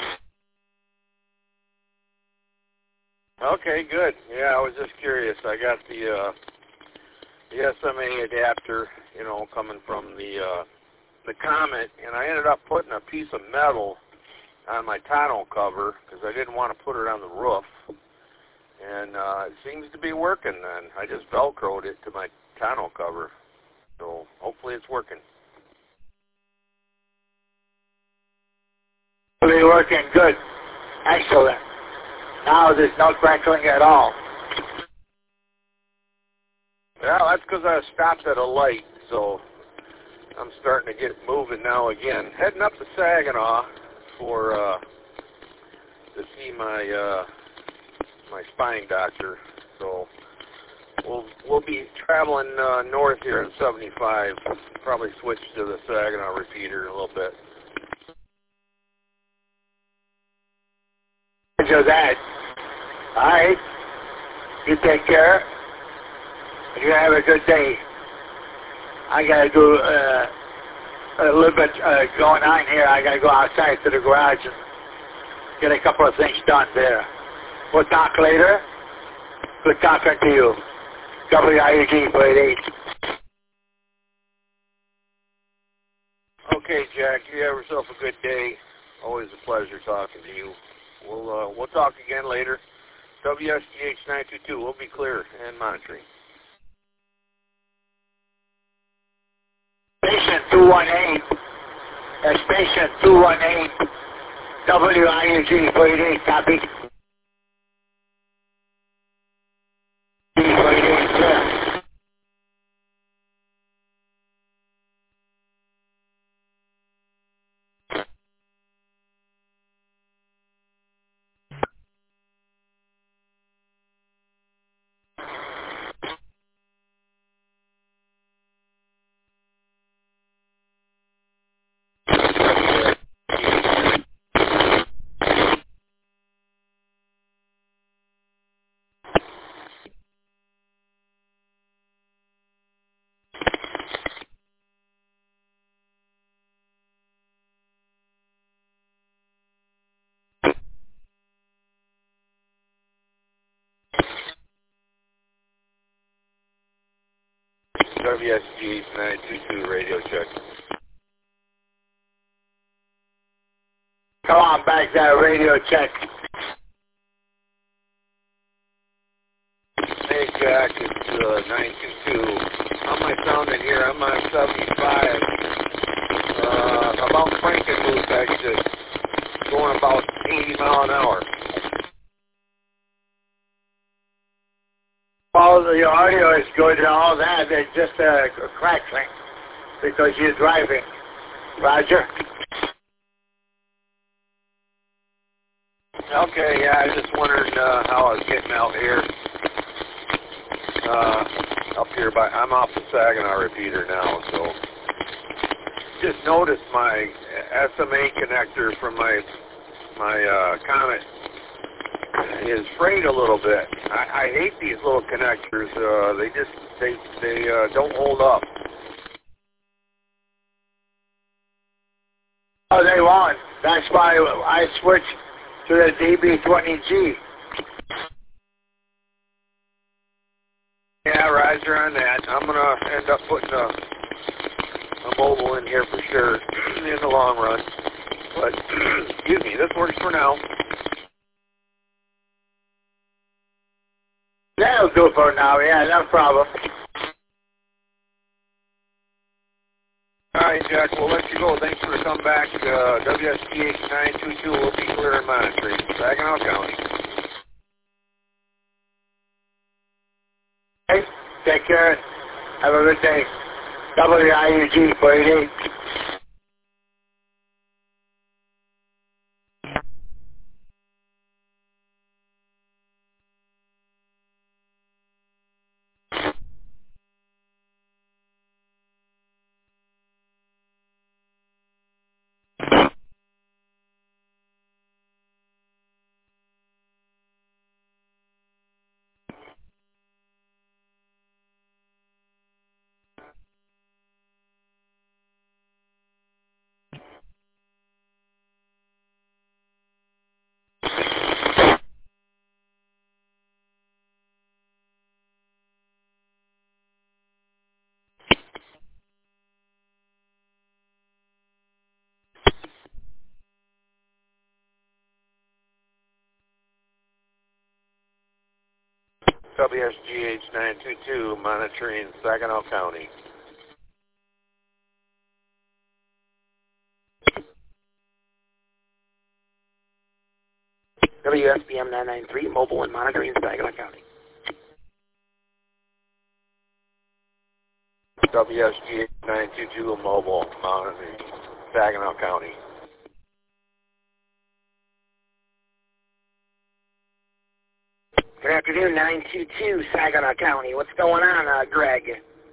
Speaker 8: Okay, good. Yeah, I was just curious. I got the SMA adapter, coming from the Comet, and I ended up putting a piece of metal on my tonneau cover because I didn't want to put it on the roof. And it seems to be working then. I just Velcroed it to my tonneau cover. So hopefully it's working.
Speaker 7: Really working good. Excellent. Now there's no crackling at all.
Speaker 8: Well, that's because I stopped at a light, so I'm starting to get moving now again. Heading up to Saginaw for to see my spine doctor. So we'll be traveling north here in 75. Probably switch to the Saginaw repeater in a little bit.
Speaker 7: Roger that. All right. You take care. You have a good day. I got to do a little bit going on here. I got to go outside to the garage and get a couple of things done there. We'll talk later. Good talking to you. WIUG, grade 8.
Speaker 8: Okay, Jack. You have yourself a good day. Always a pleasure talking to you. We'll talk again later. WSGH 922. We'll be clear and monitoring.
Speaker 7: Station 218. Station 218. WIUG, grade 8. Copy. Grade 8, clear.
Speaker 8: WSG 922 radio check.
Speaker 7: Come on back that radio check.
Speaker 8: Hey Jack, it's 922. How am I sounding here? I'm on 75. About Frankenmuth exit, going about 80 miles an hour.
Speaker 12: all the audio is good and all that. It's just a crackling because you're driving. Roger.
Speaker 8: Okay, yeah, I just wondered how I was getting out here. Up here I'm off the Saginaw repeater now, so just noticed my SMA connector from my Comet is frayed a little bit. I hate these little connectors. They don't hold up.
Speaker 12: Oh, they won't. That's why I switched to the DB20G.
Speaker 8: Yeah, Roger on that. I'm going to end up putting a mobile in here for sure in the long run. But, excuse me, this works for now.
Speaker 12: That'll do for now, yeah, no problem.
Speaker 8: All right, Jack, we'll let you go. Thanks for the comeback. WSGH 922 will be clear and monitoring. Saginaw County.
Speaker 12: Hey, take care. Have a good day. WIUG 48.
Speaker 8: WSGH 922 monitoring Saginaw County.
Speaker 13: WSBM 993 mobile and monitoring Saginaw County.
Speaker 8: WSGH 922 mobile monitoring Saginaw County.
Speaker 13: Good afternoon, 922 Saginaw County. What's going on, Greg?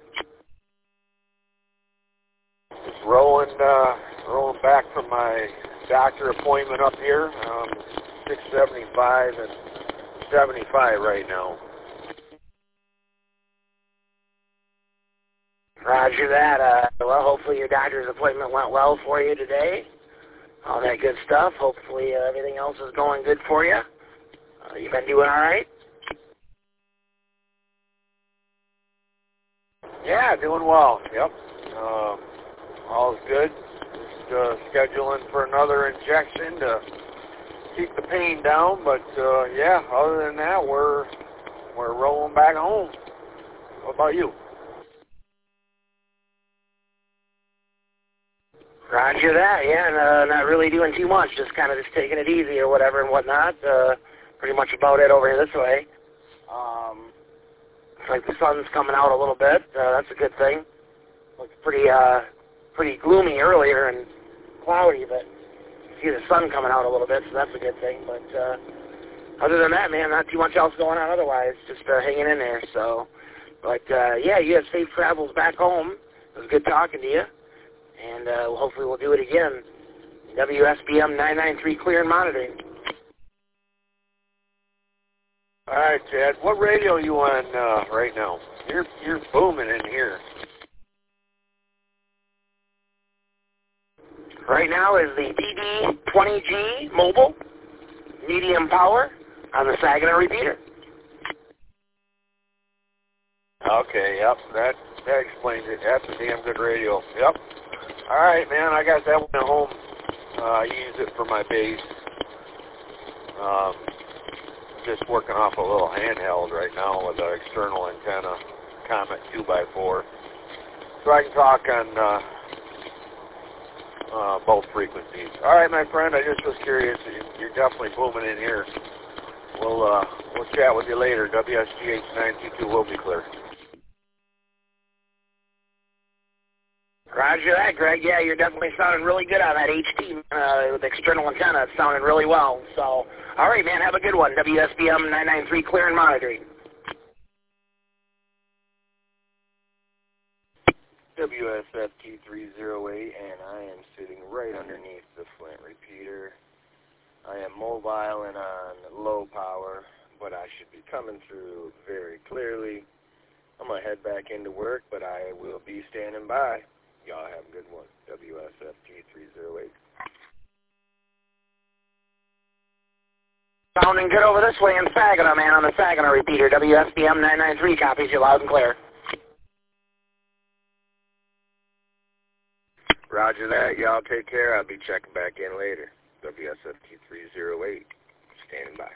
Speaker 8: Just rolling back from my doctor appointment up here. 675 and 75 right now.
Speaker 13: Roger that. Well, hopefully your doctor's appointment went well for you today. All that good stuff. Hopefully everything else is going good for you. You been doing all right?
Speaker 8: Yeah, doing well. Yep. All's good. Just scheduling for another injection to keep the pain down, but yeah, other than that, we're rolling back home. What about you?
Speaker 13: Roger that, yeah, and not really doing too much, just kind of just taking it easy or whatever and whatnot. Pretty much about it over here this way. Looks like the sun's coming out a little bit. That's a good thing. Looks pretty gloomy earlier and cloudy, but see the sun coming out a little bit, so that's a good thing. But other than that, man, not too much else going on otherwise. Just hanging in there. So, but yeah, you have safe travels back home. It was good talking to you, and hopefully we'll do it again. WSBM 993 clear and monitoring.
Speaker 8: All right, Chad. What radio are you on right now? You're booming in here.
Speaker 13: Right now is the DD20G mobile, medium power, on the Saginaw repeater.
Speaker 8: Okay, yep, that explains it. That's a damn good radio. Yep. All right, man, I got that one at home. I use it for my base. Just working off a little handheld right now with an external antenna, Comet 2x4. So I can talk on both frequencies. All right, my friend, I just was curious. You're definitely booming in here. We'll chat with you later. WSGH 922 will be clear.
Speaker 13: Roger that, Greg. Yeah, you're definitely sounding really good on that HT with external antenna. It's sounding really well. So, all right, man, have a good one. WSBM 993 clear and monitoring.
Speaker 14: WSFT 308, and I am sitting right underneath the Flint repeater. I am mobile and on low power, but I should be coming through very clearly. I'm going to head back into work, but I will be standing by. Y'all have a good one. WSFT 308.
Speaker 13: Sounding good over this way in Saginaw, man, on the Saginaw repeater. WSBM 993 copies you loud and clear.
Speaker 14: Roger that. Y'all take care. I'll be checking back in later. WSFT 308. Standing by.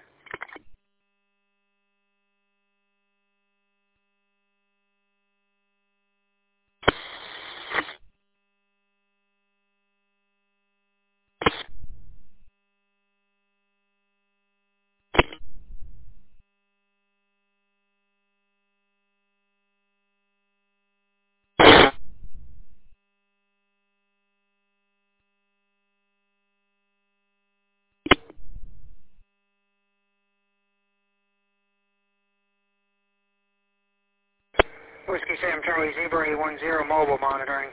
Speaker 11: Whiskey Sam Charlie Zebra 810 mobile monitoring.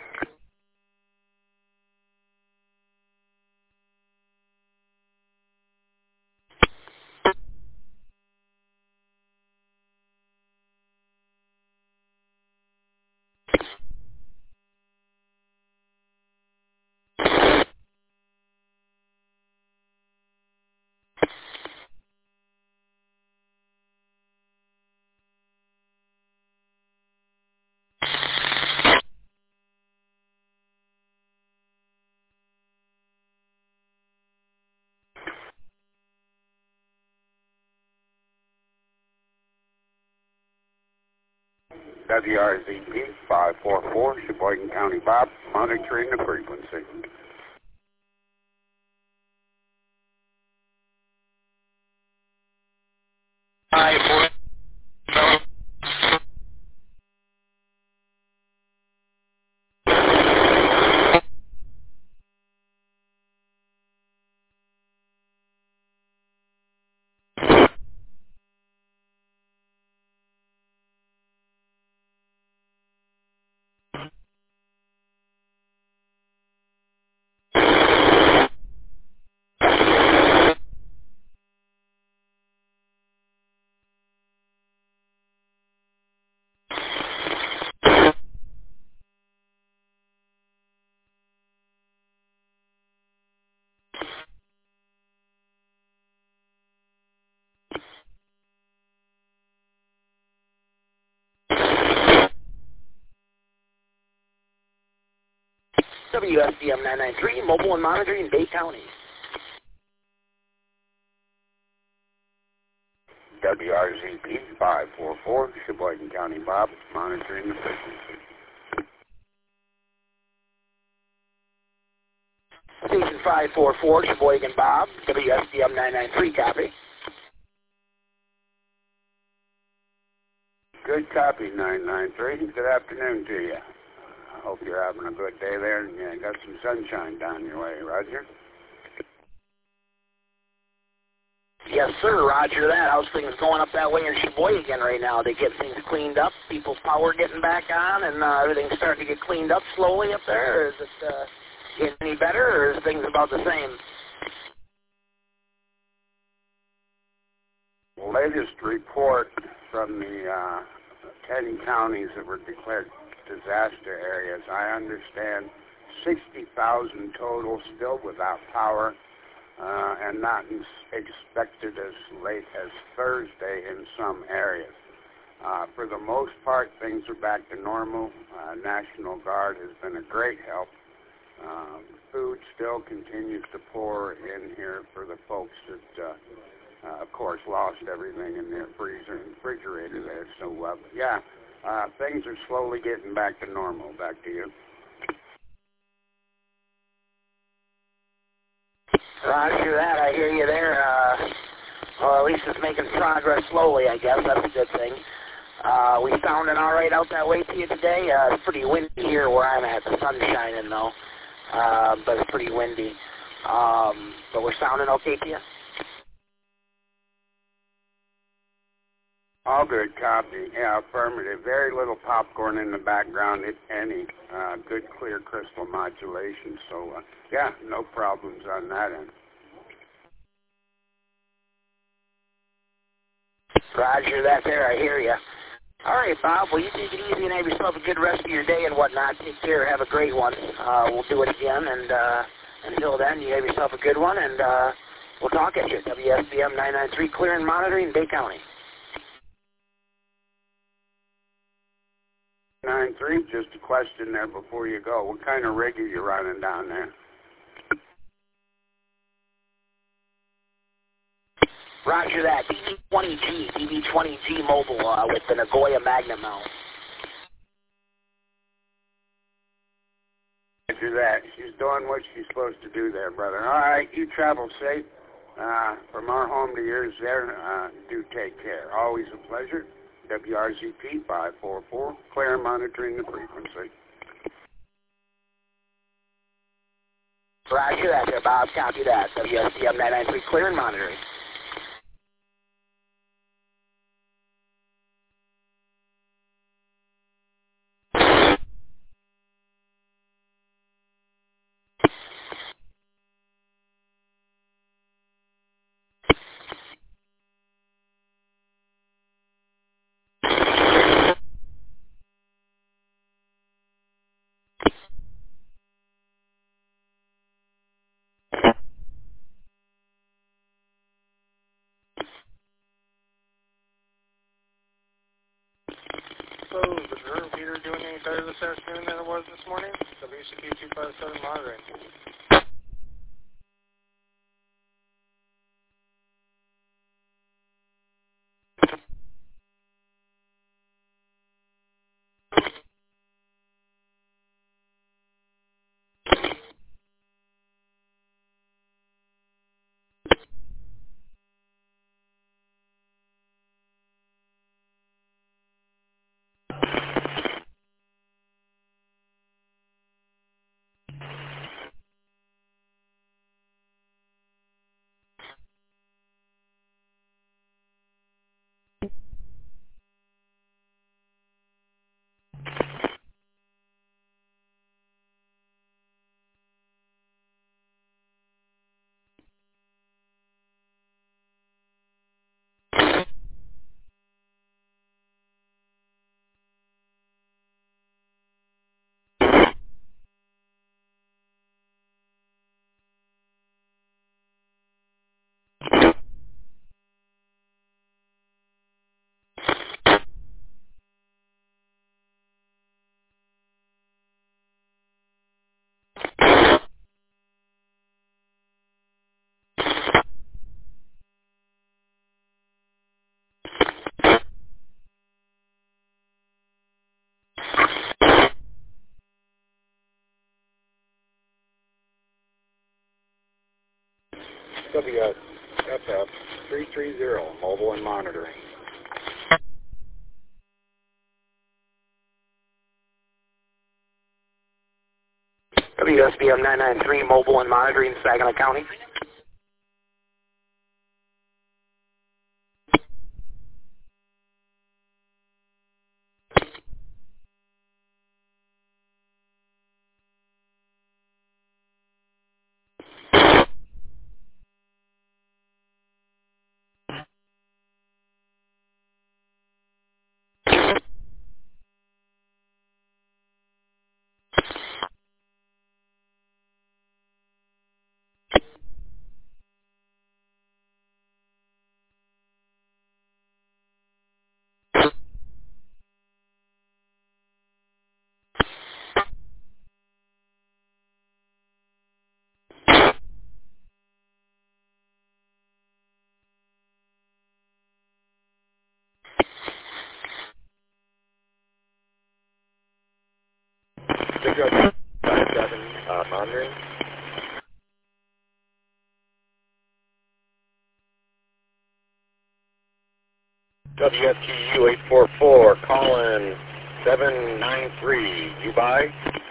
Speaker 2: WRZP 544, Sheboygan County Bob, monitoring the frequency.
Speaker 13: WSBM 993, mobile and monitoring in Bay County.
Speaker 2: WRZP 544, Sheboygan County Bob, monitoring the frequency.
Speaker 13: Station 544, Sheboygan Bob, WSBM 993, copy.
Speaker 2: Good copy, 993. Good afternoon to you. I hope you're having a good day there and you got some sunshine down your way, Roger.
Speaker 13: Yes, sir, roger that. How's things going up that way in Sheboygan right now? They get things cleaned up, people's power getting back on, and everything's starting to get cleaned up slowly up there? Or is it getting any better, or is things about the same?
Speaker 2: The latest report from the 10 counties that were declared disaster areas, I understand 60,000 total still without power, and not expected as late as Thursday in some areas. For the most part, things are back to normal. National Guard has been a great help. Food still continues to pour in here for the folks that, of course, lost everything in their freezer and refrigerator there. So, yeah, things are slowly getting back to normal. Back to you.
Speaker 13: Roger that. I hear you there. Well, at least it's making progress slowly, I guess. That's a good thing. We sounding all right out that way to you today? It's pretty windy here where I'm at. The sun's shining, though. But it's pretty windy. But we're sounding okay to you?
Speaker 2: All good, copy. Yeah, affirmative. Very little popcorn in the background, if any. Good, clear crystal modulation. So, yeah, no problems on that end.
Speaker 13: Roger that there. I hear you. All right, Bob. Well, you take it easy and have yourself a good rest of your day and whatnot. Take care. Have a great one. We'll do it again. And until then, you have yourself a good one. And we'll talk at you. WSBM 993, clear and monitoring, Bay County.
Speaker 2: 9-3, just a question there before you go. What kind of rig are you running down there?
Speaker 13: Roger that. DB20G mobile with the Nagoya Magnet mount.
Speaker 2: Roger that. She's doing what she's supposed to do there, brother. All right, you travel safe. From our home to yours there, do take care. Always a pleasure. WRZP 544, clear monitoring the frequency.
Speaker 13: Roger that there, Bob. Copy that. WSBM 993, clear and monitoring.
Speaker 4: So, is the drone repeater doing any better this afternoon than it was this morning? WCP 257 monitoring.
Speaker 15: WSFF 330, mobile and monitoring.
Speaker 13: WSBM 993, mobile and monitoring, Saginaw County.
Speaker 15: Monitoring.
Speaker 6: WFTU 844, calling 793. You buy?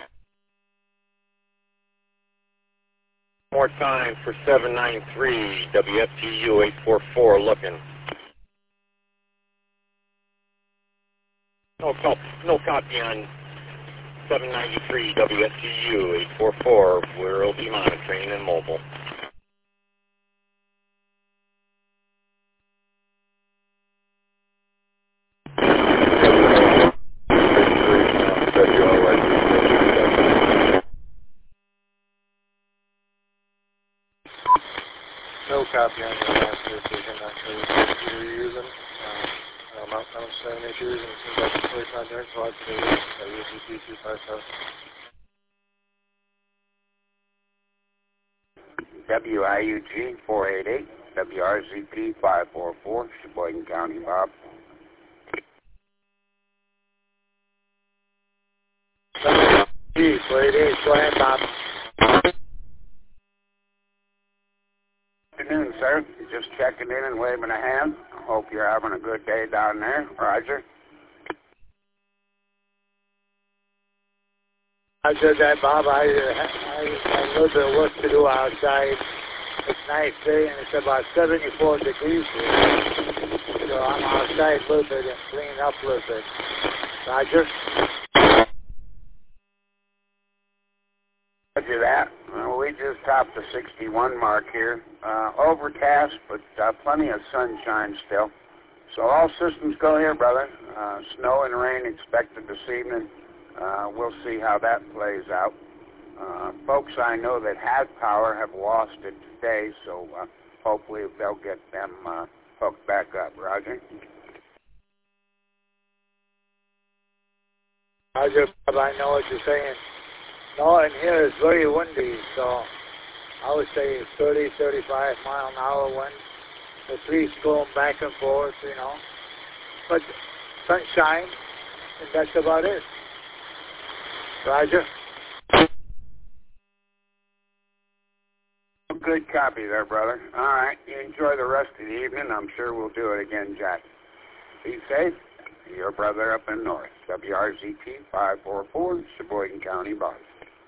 Speaker 6: More time for 793, WFTU 844, looking. No copy on 793, WFTU 844. We'll be monitoring and mobile.
Speaker 4: No copy on the master station, actually, what you're using. I'm having issues, and it seems like the place not there, so I'd say WZP 257.
Speaker 2: WIUG 488, WRZP 544, Sheboygan County, Bob.
Speaker 12: WIUG 488, go ahead, Bob.
Speaker 2: Good afternoon, sir. Just checking in and waving a hand. Hope you're having a good day down there. Roger.
Speaker 12: I said that, Bob. I a little bit of work to do outside. It's nice day, and it's about 74 degrees here. So I'm outside a little bit and cleaning up a little bit. Roger.
Speaker 2: Roger that. Well, we just topped the 61 mark here. Overcast, but plenty of sunshine still. So all systems go here, brother. Snow and rain expected this evening. We'll see how that plays out. Folks I know that had power have lost it today, so hopefully they'll get them hooked back up. Roger?
Speaker 12: Roger, Bob, I know what you're saying. No, in here it's very windy, so I would say 30, 35 mile an hour wind. The trees going back and forth, you know. But sunshine, and that's about it. Roger?
Speaker 2: Good copy there, brother. All right, you enjoy the rest of the evening. I'm sure we'll do it again, Jack. Be safe. Your brother up in north. WRZP 544, Sheboygan County, Boston.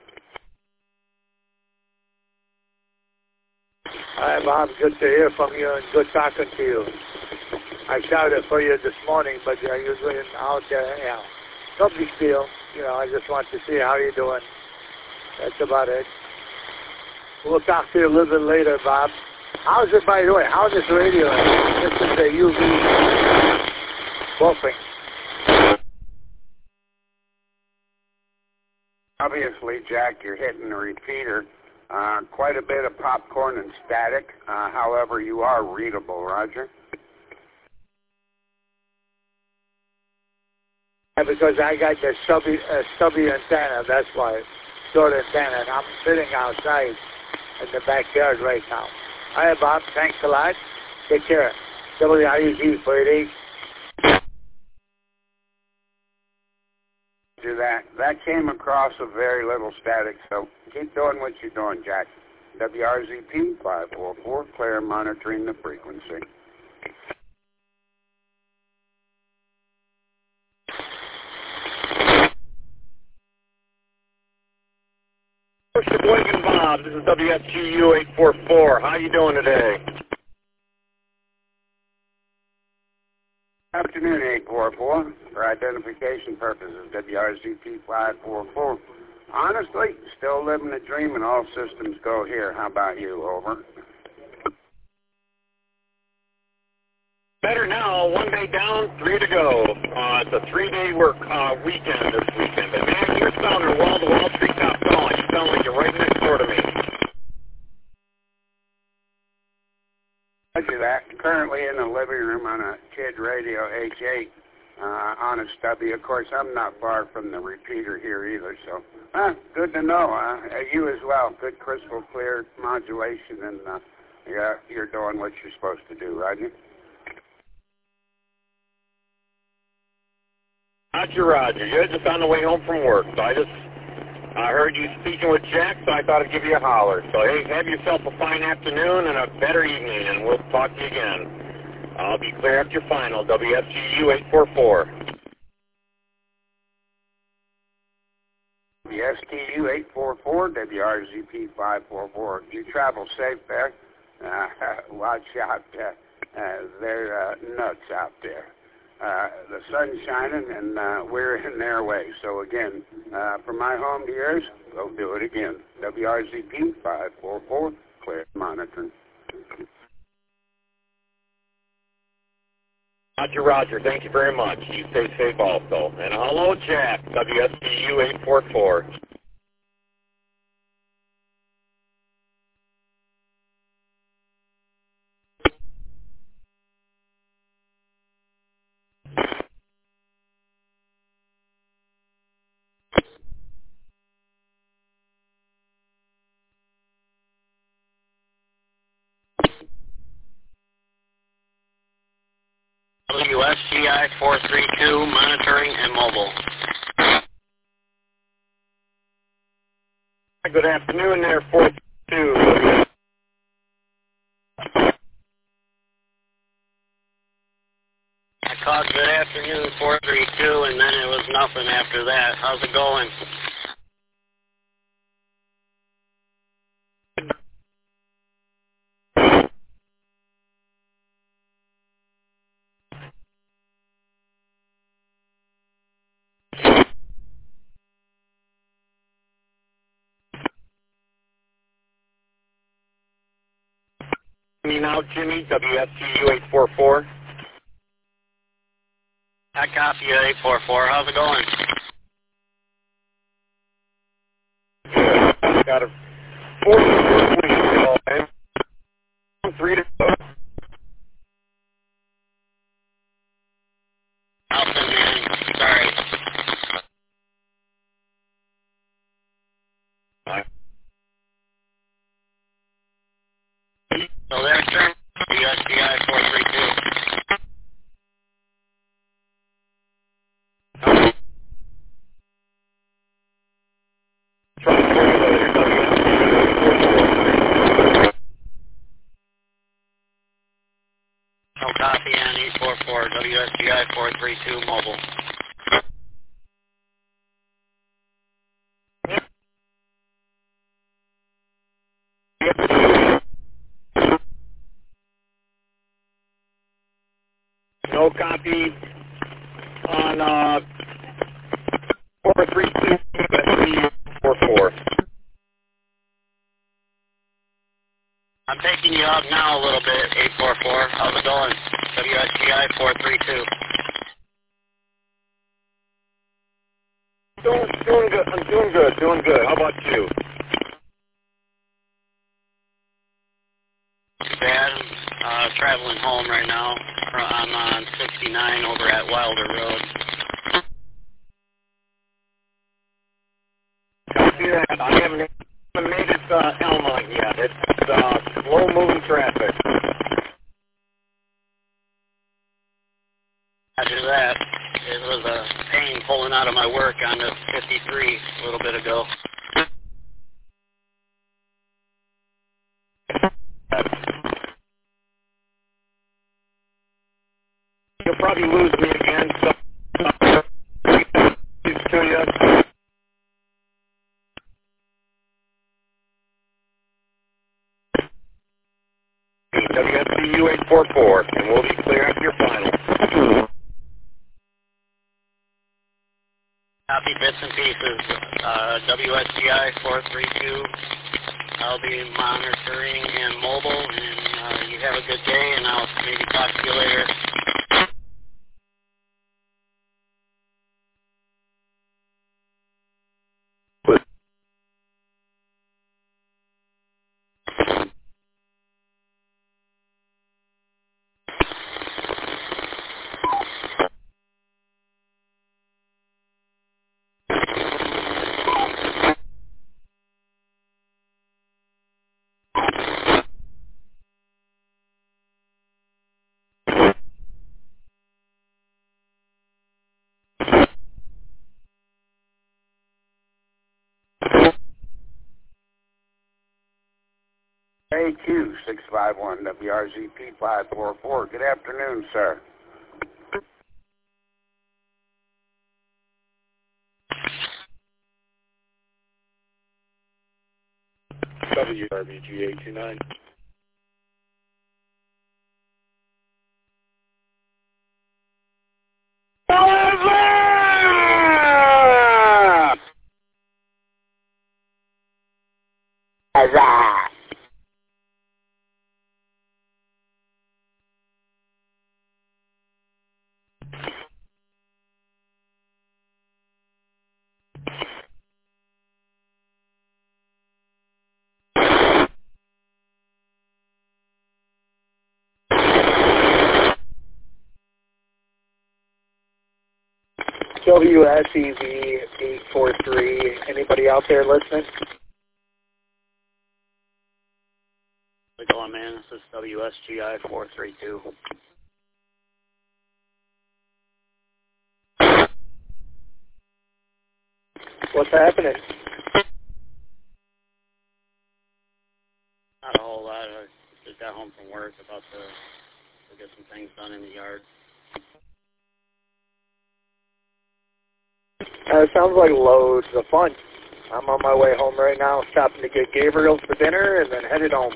Speaker 12: Hi, Bob. Good to hear from you and good talking to you. I shouted for you this morning, but you're usually out there. Yeah. No big deal. You know, I just want to see how you're doing. That's about it. We'll talk to you a little bit later, Bob. How's it, by the way? How's this radio? This is the UV buffing.
Speaker 2: Obviously, Jack, you're hitting the repeater. Quite a bit of popcorn and static. However, you are readable, Roger.
Speaker 12: Yeah, because I got the stubby antenna. That's why. Short antenna. And I'm sitting outside in the backyard right now. All right, Bob. Thanks a lot. Take care. WIUG 488.
Speaker 2: Do that. That came across with very little static, so keep doing what you're doing, Jack. WRZP 544, clear, monitoring the frequency.
Speaker 6: Sheboygan Bob, this is WFTU 844. How you doing today?
Speaker 2: Afternoon, 844. For identification purposes, WRZP 544. Honestly, still living the dream and all systems go here. How about you? Over.
Speaker 6: Better now. 1 day down, 3 to go. It's a 3-day work weekend this weekend. But man, you're sounding wall-to-wall treetop calling. You sound like you're right next door to me.
Speaker 2: Roger that. Currently in the living room on a kid radio H8 on a stubby. Of course, I'm not far from the repeater here either, so good to know. You as well. Good crystal clear modulation, and you're doing what you're supposed to do, Roger.
Speaker 6: Roger. You're just on the way home from work, so I heard you speaking with Jack, so I thought I'd give you a holler. So, hey, have yourself a fine afternoon and a better evening, and we'll talk to you again. I'll be clear after your final. WFGU 844.
Speaker 2: WSTU 844, WRZP 544. You travel safe there. Watch out. They're nuts out there. The sun's shining, and we're in their way. So again, from my home to yours, go do it again. WRZP 544, clear monitoring.
Speaker 6: Roger, Roger. Thank you very much. You stay safe also. And hello, Jack. WSTU 844.
Speaker 5: WSGI 432, monitoring and mobile.
Speaker 6: Good afternoon there, 432.
Speaker 5: I called good afternoon 432, and then it was nothing after that. How's it going?
Speaker 6: Me now, Jimmy, WSTU 844.
Speaker 5: I copy you 844. How's it going?
Speaker 6: Good. Got a 4 week, 3 to go.
Speaker 5: Nothing, man. Sorry. So there's sir. WSGI 432. No copy on 844, WSGI 432 mobile.
Speaker 6: No copy on 432, but 344.
Speaker 5: I'm taking you up now a little bit, 844. How's it going? WSGI 432.
Speaker 6: Doing good. I'm doing good. How about you?
Speaker 5: Too bad. Traveling home right now. I'm on 69 over at Wilder Road.
Speaker 6: Copy that. I haven't made it to Elmont yet. It's slow-moving traffic.
Speaker 5: After that, it was a pain pulling out of my work on the 53 a little bit ago.
Speaker 6: You'll probably lose me again, so to you. WSCU 844, and we'll be clear after your final.
Speaker 5: Copy bits and pieces. WSGI 432. I'll be monitoring and mobile, and you have a good day, and I'll maybe talk to you later.
Speaker 2: KQ 651 WRZP 544. Good afternoon, sir.
Speaker 4: WRBG 829.
Speaker 2: Huzzah!
Speaker 12: WSEV 843. Anybody out there listening?
Speaker 5: How's it going, man? This is WSGI 432.
Speaker 12: What's happening?
Speaker 5: Not a whole lot. I just got home from work, about to get some things done in the yard.
Speaker 12: It sounds like loads of fun. I'm on my way home right now, stopping to get Gabriel's for dinner and then headed home.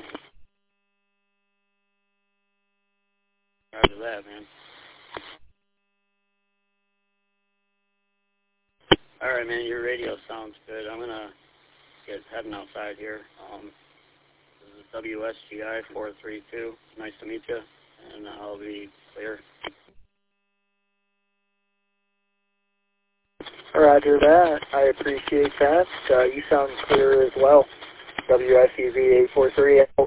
Speaker 5: Roger that, man. All right, man, your radio sounds good. I'm going to get heading outside here. This is WSGI 432. Nice to meet you, and I'll be clear.
Speaker 12: Roger that. I appreciate that. You sound clear as well. WSEV 843 out.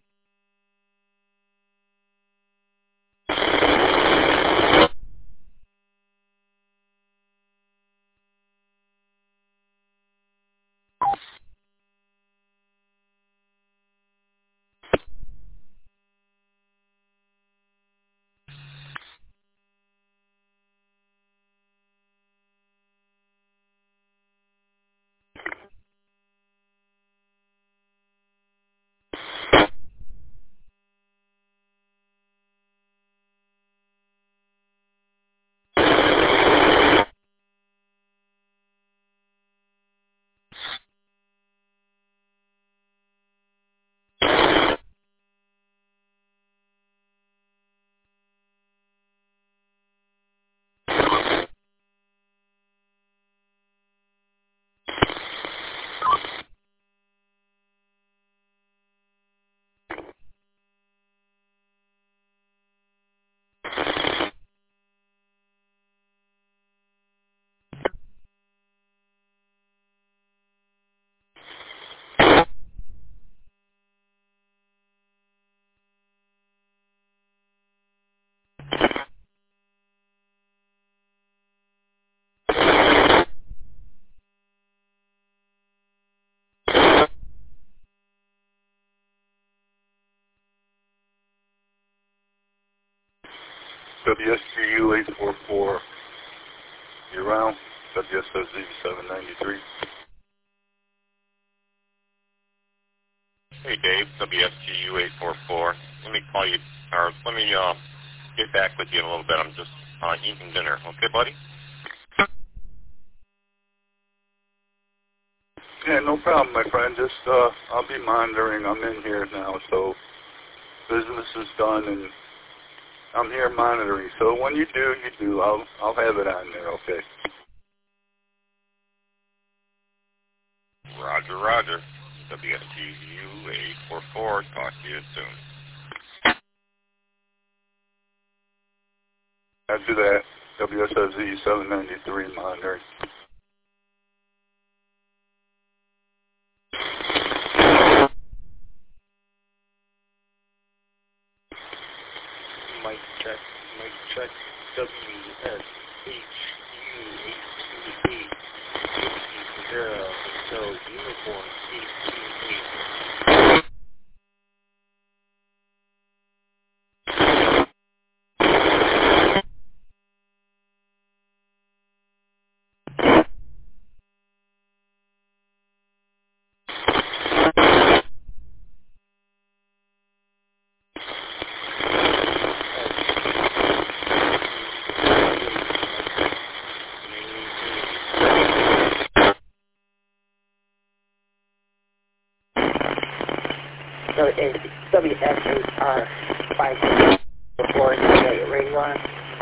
Speaker 1: WSGU 844. You around? WSOZ 793.
Speaker 6: Hey Dave, WSGU 844. Let me call you, or let me get back with you in a little bit. I'm just eating dinner. Okay, buddy?
Speaker 1: Yeah, no problem, my friend. Just I'll be monitoring. I'm in here now, so business is done, and I'm here monitoring. So when you do, you do. I'll have it on there. Okay.
Speaker 6: Roger, roger. WSGU 844. Talk to you soon.
Speaker 1: After that, WSOZ 793 monitoring.
Speaker 4: Mic check, WSHU 828, so uniform 828.
Speaker 11: WSHR 5 before you got your radio on.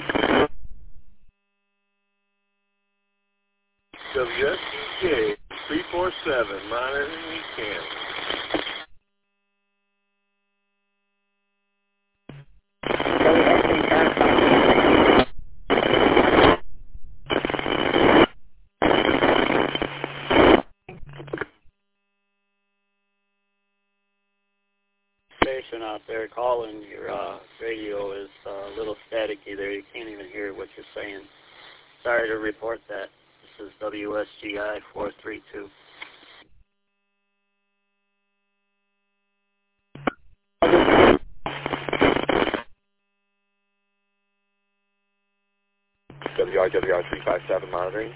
Speaker 16: WSCJ 347, monitoring weekend.
Speaker 5: Station out there calling, your radio is a little staticky there. You can't even hear what you're saying. Sorry to report that. This is WSGI 432.
Speaker 15: WRWR 357 monitoring.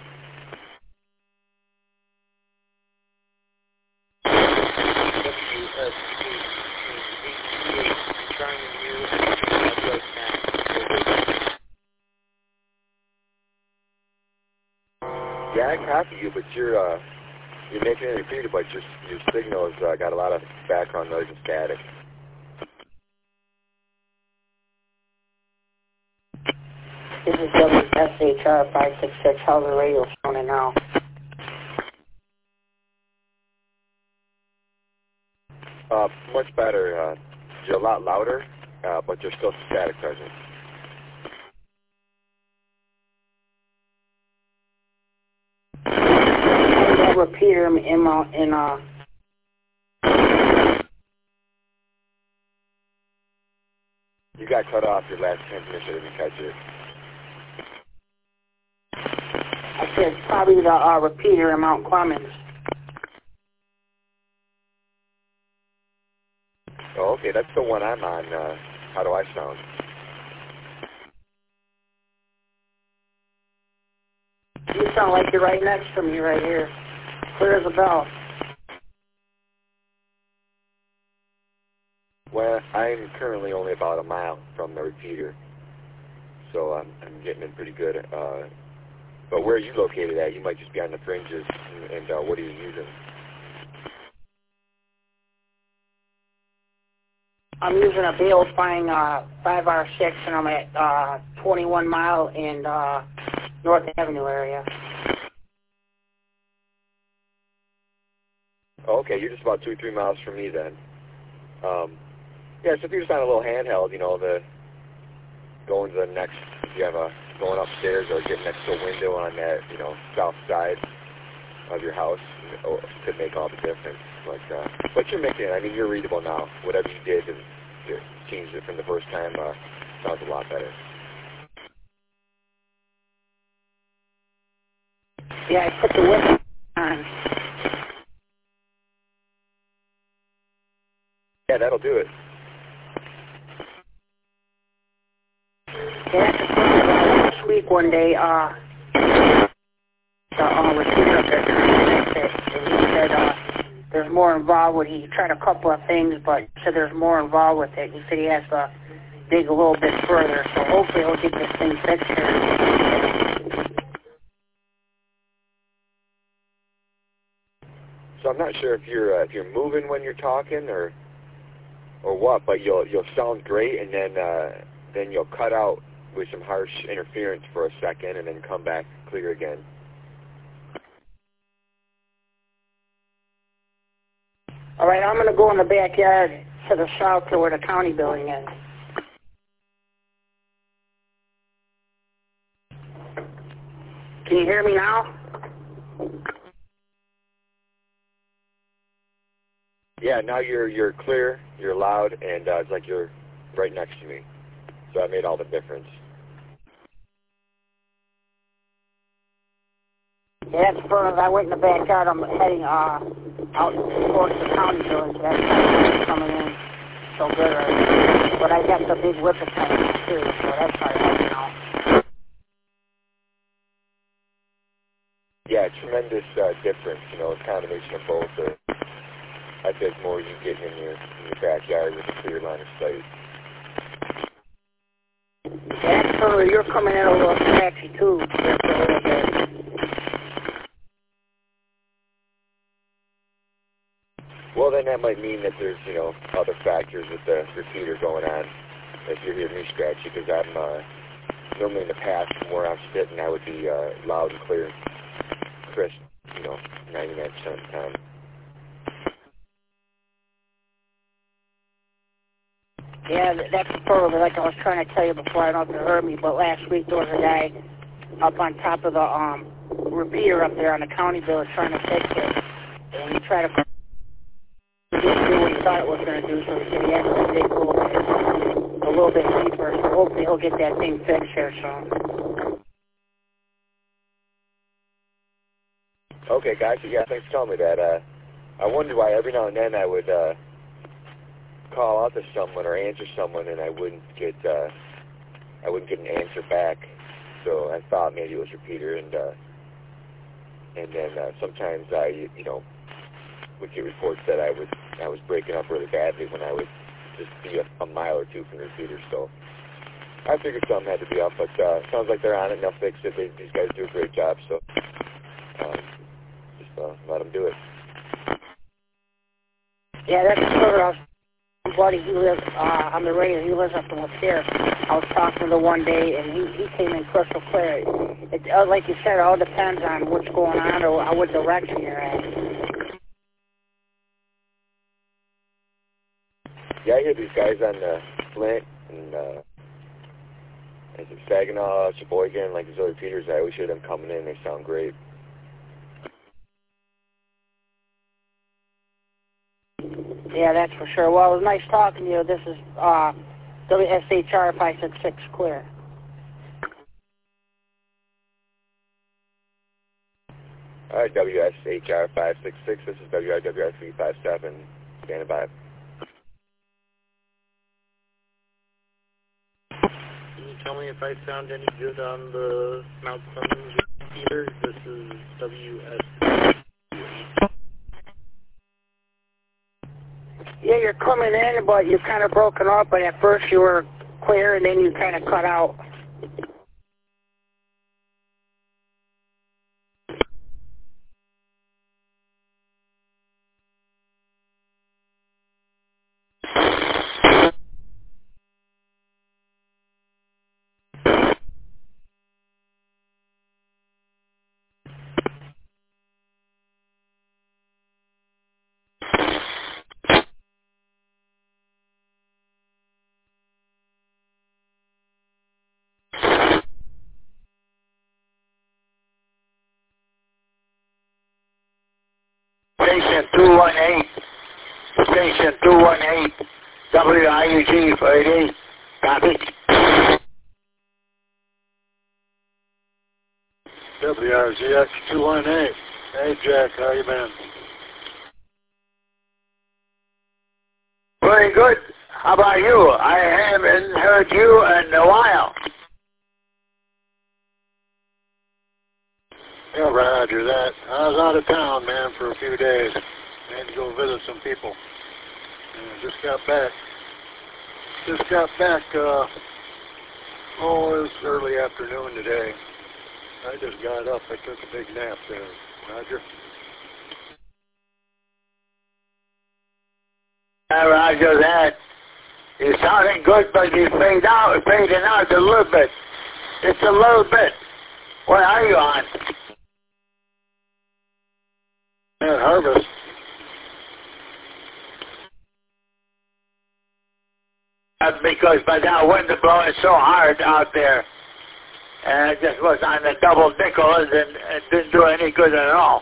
Speaker 15: Yeah, I copy you, but you're making it repeated, but your signal has got a lot of background noise and static.
Speaker 11: This is WSHR 566. How's the radio sounding now?
Speaker 15: Much better. You're a lot louder, but there's still static present.
Speaker 11: Repeater in
Speaker 15: You got cut off your last transmission. Didn't catch it.
Speaker 11: I said probably the repeater in Mount Clemens.
Speaker 15: Oh, okay, that's the one I'm on. How do I sound?
Speaker 11: You sound like you're right next to me right here. Clear as a bell.
Speaker 15: Well, I'm currently only about a mile from the repeater, so I'm getting in pretty good. But where are you located at? You might just be on the fringes, and what are you using?
Speaker 11: I'm using a Bealspine 5R6, and I'm at 21 Mile in North Avenue area.
Speaker 15: Oh, okay, you're just about 2 or 3 miles from me then. Yeah, so if you're just on a little handheld, you know, going to the next, if you have going upstairs or getting next to a window on that, you know, south side of your house, could make all the difference. But you're making it. I mean, you're readable now. Whatever you did and changed it from the first time sounds a lot better.
Speaker 11: Yeah, I put the whip on.
Speaker 15: Yeah, that'll do it.
Speaker 11: Yeah, this week one day, the recruiter up there, and he said there's more involved with it. He tried a couple of things, but he said there's more involved with it. He said he has to dig a little bit further, so hopefully he'll get this thing fixed here.
Speaker 15: So I'm not sure if you're moving when you're talking or what, but you'll sound great, and then you'll cut out with some harsh interference for a second, and then come back clear again.
Speaker 11: All right, I'm going to go in the backyard to the south to where the county building is. Can you hear me now?
Speaker 15: Yeah, now you're clear, you're loud, and it's like you're right next to me. So that made all the difference.
Speaker 11: Yeah, that's further. I went in the backyard. I'm heading out towards the county building. So that's coming in so good right. But I got the big whip attachment too, so that's probably helping out.
Speaker 15: Yeah, tremendous difference. You know, a combination of both. I think more you getting in your backyard with a clear line of sight.
Speaker 11: Yeah, further. You're coming in a little scratchy too. Just a little bit.
Speaker 15: Well, then that might mean that there's, you know, other factors with the repeater going on if you're hearing me scratchy, because I'm normally in the past from where I'm sitting, I would be loud and clear, crisp, you know, 99% of the time.
Speaker 13: Yeah, that's sort of like I was trying to tell you before. I don't know if you heard me, but last week there was a guy up on top of the repeater up there on the county bill trying to fix it, and he tried to do what he thought it was going to do, so he said he had to dig a little bit deeper, so hopefully he'll get that thing fixed here soon.
Speaker 15: Okay, guys, yeah, thanks for telling me that. I wondered why every now and then I would call out to someone or answer someone, and I wouldn't get an answer back. So I thought maybe it was repeater, and then sometimes I, you know, would get reports that I was breaking up really badly when I would just be a mile or two from the repeater. So I figured something had to be up, but sounds like they're on it and they'll fix it. These guys do a great job, so just let them do it.
Speaker 13: Yeah, that's sort of buddy. He lives on the radio. He lives up in Lapeer. I was talking to him one day, and he came in crystal clear. It, like you said, it all depends on what's going on or what direction you're at.
Speaker 15: Yeah, I hear these guys on Flint and Saginaw, Sheboygan, like these other repeaters. I always hear them coming in. They sound great.
Speaker 13: Yeah, that's for sure. Well, it was nice talking to you. This is WSHR 566 clear.
Speaker 15: All right, WSHR 566. This is WRWR 357. Standing by.
Speaker 4: Can you tell me if I sound any good on the Mount Clemens repeater? This is WS.
Speaker 13: Yeah, you're coming in, but you're kind of broken up, but at first you were clear, and then you kind of cut out.
Speaker 12: Station 218. Station 218. WIUG 38. Copy.
Speaker 17: WRZX 218. Hey Jack, how you been?
Speaker 12: Very good. How about you? I haven't heard you in a while.
Speaker 17: Yeah, roger that. I was out of town, man, for a few days. I had to go visit some people. And just got back. It was early afternoon today. I just got up. I took a big nap there. Roger.
Speaker 12: Roger that. You're sounding good, but you fading out a little bit. Just a little bit. What are you on?
Speaker 17: And Harvest.
Speaker 12: That's because by that wind is blowing so hard out there. And it just was on the double nickel and it didn't do any good at all.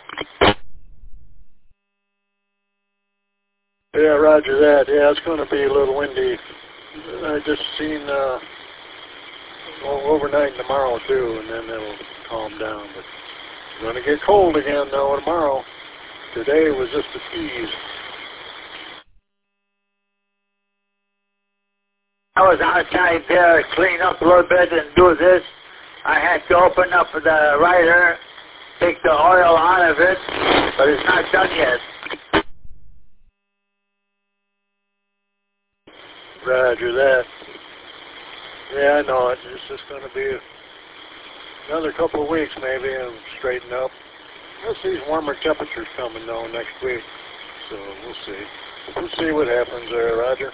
Speaker 17: Yeah, roger that. Yeah, it's going to be a little windy. I just seen overnight tomorrow too, and then it'll calm down. But it's going to get cold again though tomorrow. Today was just a tease.
Speaker 12: I was outside there, clean up a little bit and do this. I had to open up the rider, take the oil out of it, but it's not done yet.
Speaker 17: Roger that. Yeah, I know it. It's just going to be another couple of weeks maybe and straighten up. We'll see warmer temperatures coming though next week, so we'll see. We'll see what happens there, Roger.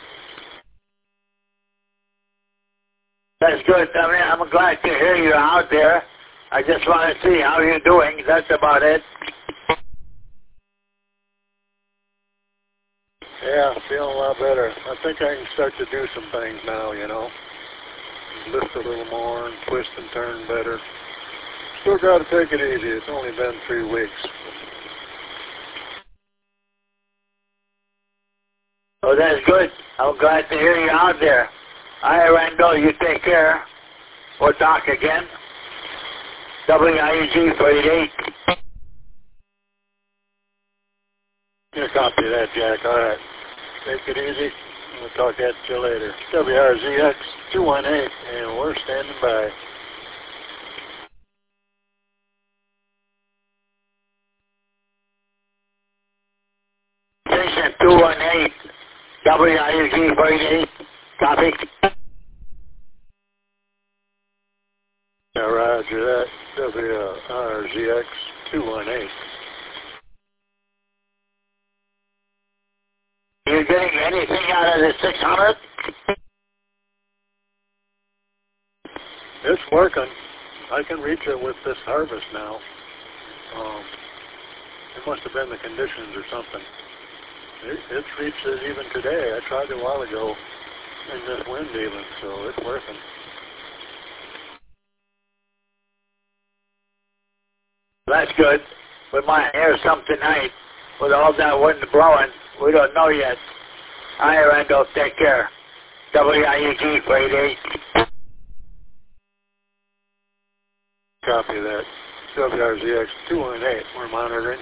Speaker 12: That's good. I mean, I'm glad to hear you out there. I just want to see how you're doing. That's about it.
Speaker 17: Yeah, feeling a lot better. I think I can start to do some things now, you know. Lift a little more and twist and turn better. Still got to take it easy. It's only been 3 weeks.
Speaker 12: Oh, that's good. I'm glad to hear you out there. All right, Randall, you take care. We'll talk again. WIUG 48.
Speaker 17: Yeah, copy that, Jack. All right. Take it easy. We'll talk at you later. WRZX 218, and we're standing by.
Speaker 12: Station 218, WIUG 48. Copy.
Speaker 17: Yeah, Roger that. WRZX 218.
Speaker 12: You getting anything out of the 600?
Speaker 17: It's working. I can reach it with this harvest now. It must have been the conditions or something. It's reached it even today. I tried it a while ago in this wind even, so it's working.
Speaker 12: That's good. We might hear some tonight with all that wind blowing. We don't know yet. All right, Randall, take care. WIUG 48.
Speaker 17: Copy that. WRZX 218. We're monitoring.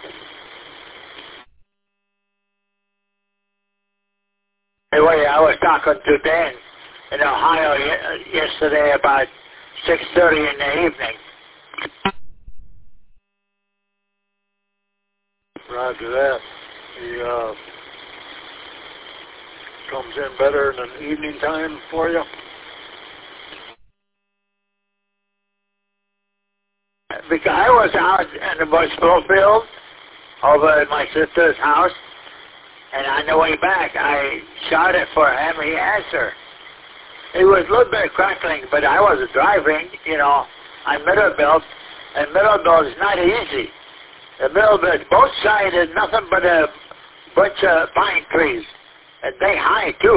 Speaker 12: Hey, wait, I was talking to Dan in Ohio yesterday about 6:30 in the evening.
Speaker 17: Roger that. He comes in better than evening time for you?
Speaker 12: Because I was out in the Bush field over at my sister's house, and on the way back, I shouted for him. He answered. It was a little bit crackling, but I was driving, you know, on Middlebury, and Middlebury is not easy. The Middlebury, both sides is nothing but a bunch of pine trees, and they high too.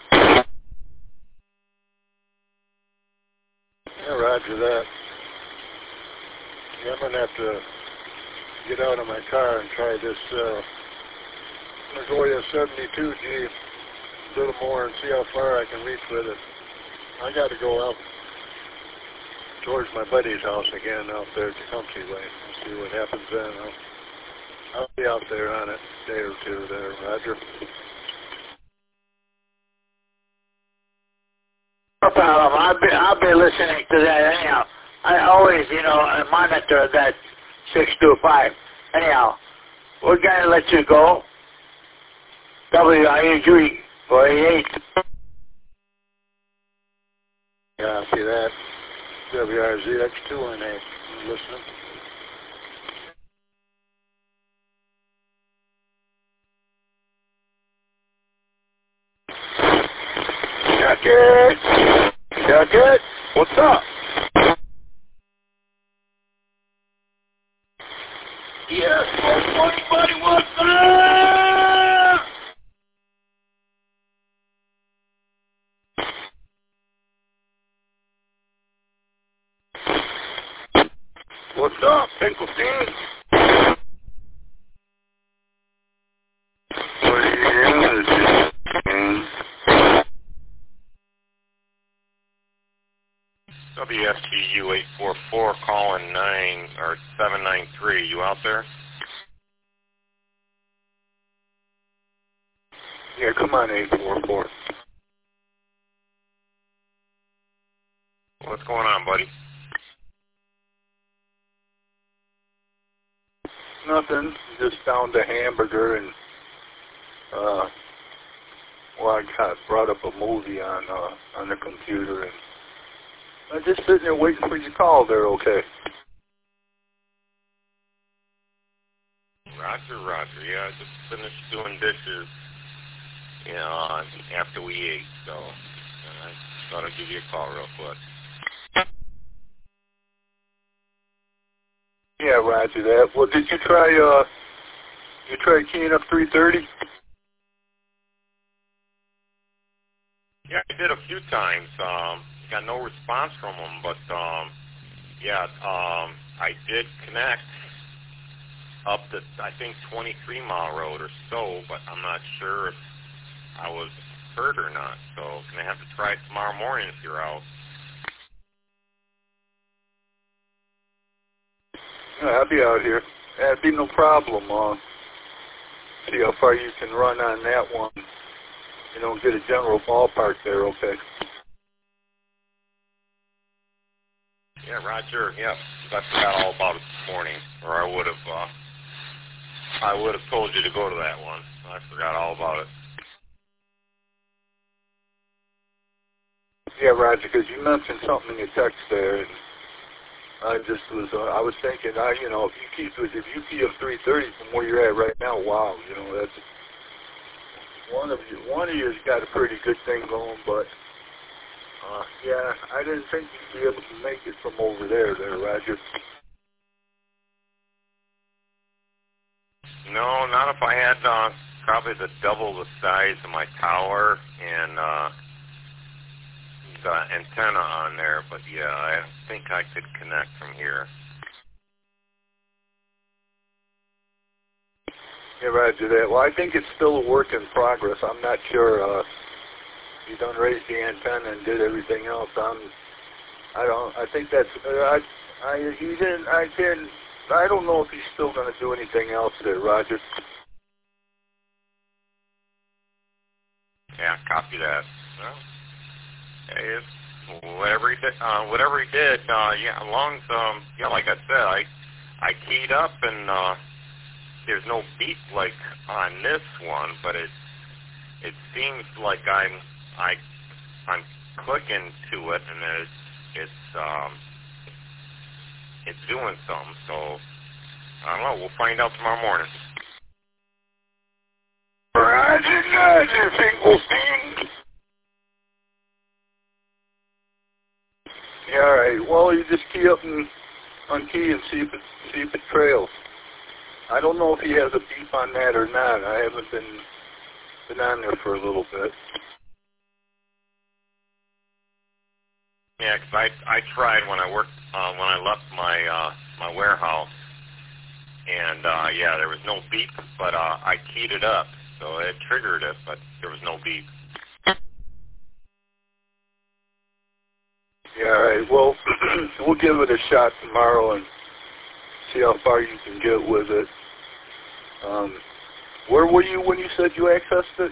Speaker 17: Yeah, roger that. Yeah, I'm going to have to get out of my car and try this Nagoya 72G a little more and see how far I can reach with it. I got to go out towards my buddy's house again out there at the Tecumseh Way and see what happens then. I'll be out there on it a day or two there, Roger.
Speaker 12: No problem. I'll be listening to that anyhow. I always, you know, monitor that 625. Anyhow, we're going to let you go. WIUG 48.
Speaker 17: Yeah, I see that. WRZX 218. Listening.
Speaker 12: Check it. Check it. What's up? Yes, buddy, what's up? What's up, Pickle Pig?
Speaker 1: What are you doing?
Speaker 6: WSTU 844 calling 793. You out there?
Speaker 1: Yeah, come on, 844.
Speaker 6: What's going on, buddy?
Speaker 1: Nothing. Just found a hamburger and I got brought up a movie on the computer and I'm just sitting there waiting for your call there, okay?
Speaker 6: Roger. Yeah, I just finished doing dishes. you know, after we ate. So I thought I'd give you a call real quick.
Speaker 1: Yeah, roger that. Well, did you try keying up 330?
Speaker 6: Yeah, I did a few times. Got no response from them, but yeah, I did connect up to, I think, 23 Mile Road or so, but I'm not sure if I was hurt or not. So I'm gonna have to try it tomorrow morning if you're out.
Speaker 1: Yeah, I'll be out here. That'd be no problem. See how far you can run on that one. You know, get a general ballpark there, okay?
Speaker 6: Yeah, Roger. Yeah, I forgot all about it this morning, or I would have told you to go to that one. I forgot all about it.
Speaker 1: Yeah, Roger, because you mentioned something in your text there, and I just was, I was thinking, you know, if you key up 330 from where you're at right now, wow, you know, that's one of you's got a pretty good thing going, but yeah, I didn't think you'd be able to make it from over there, Roger.
Speaker 6: No, not if I had probably double the size of my tower and the antenna on there, but yeah, I think I could connect from here.
Speaker 1: Yeah, Roger that. Well, I think it's still a work in progress. I'm not sure. You done raised the antenna and did everything else. I think that's. I don't know if he's still going to do anything else there, Roger.
Speaker 6: Yeah, copy that. Well, hey, whatever he did, yeah, as long as, yeah, like I said, I keyed up and there's no beep like on this one, but it seems like I'm clicking to it and it's doing something. So I don't know. We'll find out tomorrow morning.
Speaker 1: Roger, Finkelstein. Yeah, all right. Well, you just key up and unkey and see if it trails. I don't know if he has a beep on that or not. I haven't been on there for a little bit.
Speaker 6: Yeah, 'cause I tried when I worked when I left my warehouse, and yeah, there was no beep, but I keyed it up, so it triggered it, but there was no beep.
Speaker 1: Yeah, all right. Well, we'll give it a shot tomorrow and see how far you can get with it. Where were you when you said you accessed it?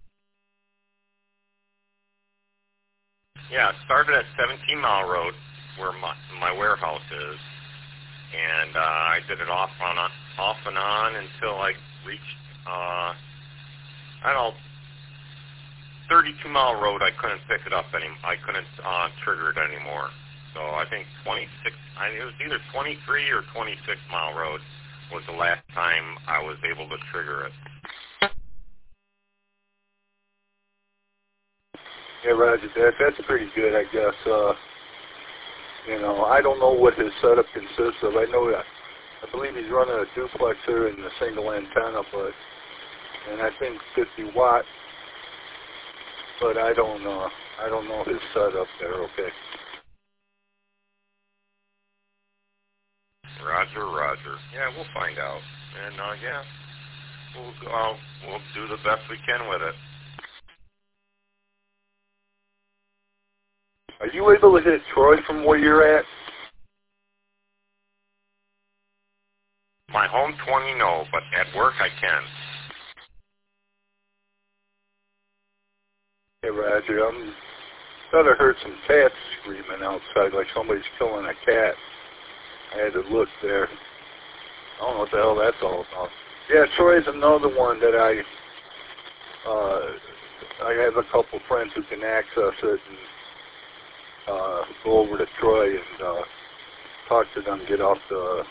Speaker 6: Yeah, it started at 17 Mile Road, where my warehouse is, and I did it off and on until I reached, I don't know, 32 Mile Road. I couldn't pick it up anymore. I couldn't trigger it anymore. So I think 26. It was either 23 or 26 Mile Road was the last time I was able to trigger it.
Speaker 1: Yeah, Roger that. That's pretty good, I guess. You know, I don't know what his setup consists of. I believe he's running a duplexer and a single antenna, and I think 50 watt. But I don't know his setup there. Okay.
Speaker 6: Roger. Yeah, we'll find out, and yeah, we'll do the best we can with it.
Speaker 1: Are you able to hit Troy from where you're at?
Speaker 6: My home 20, no, but at work I can.
Speaker 1: Hey, Roger, thought I heard some cats screaming outside, like somebody's killing a cat. I had to look there. I don't know what the hell that's all about. Yeah, Troy's another one that I have a couple friends who can access it and go over to Troy and talk to them, get off the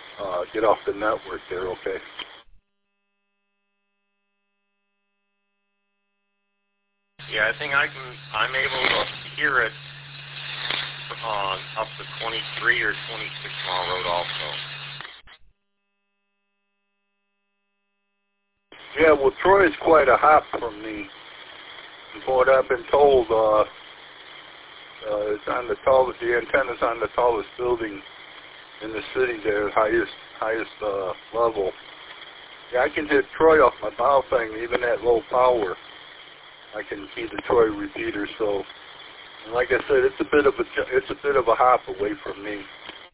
Speaker 1: network there, okay?
Speaker 6: Yeah, I think I'm able to hear it up to 23 or 26 Mile Road also.
Speaker 1: Yeah, well, Troy is quite a hop from me. From what I've been told, it's on the tallest. The antenna's on the tallest building in the city there, highest level. Yeah, I can hit Troy off my bow thing, even at low power. I can see the Troy repeater. So, and like I said, it's a bit of a hop away from me.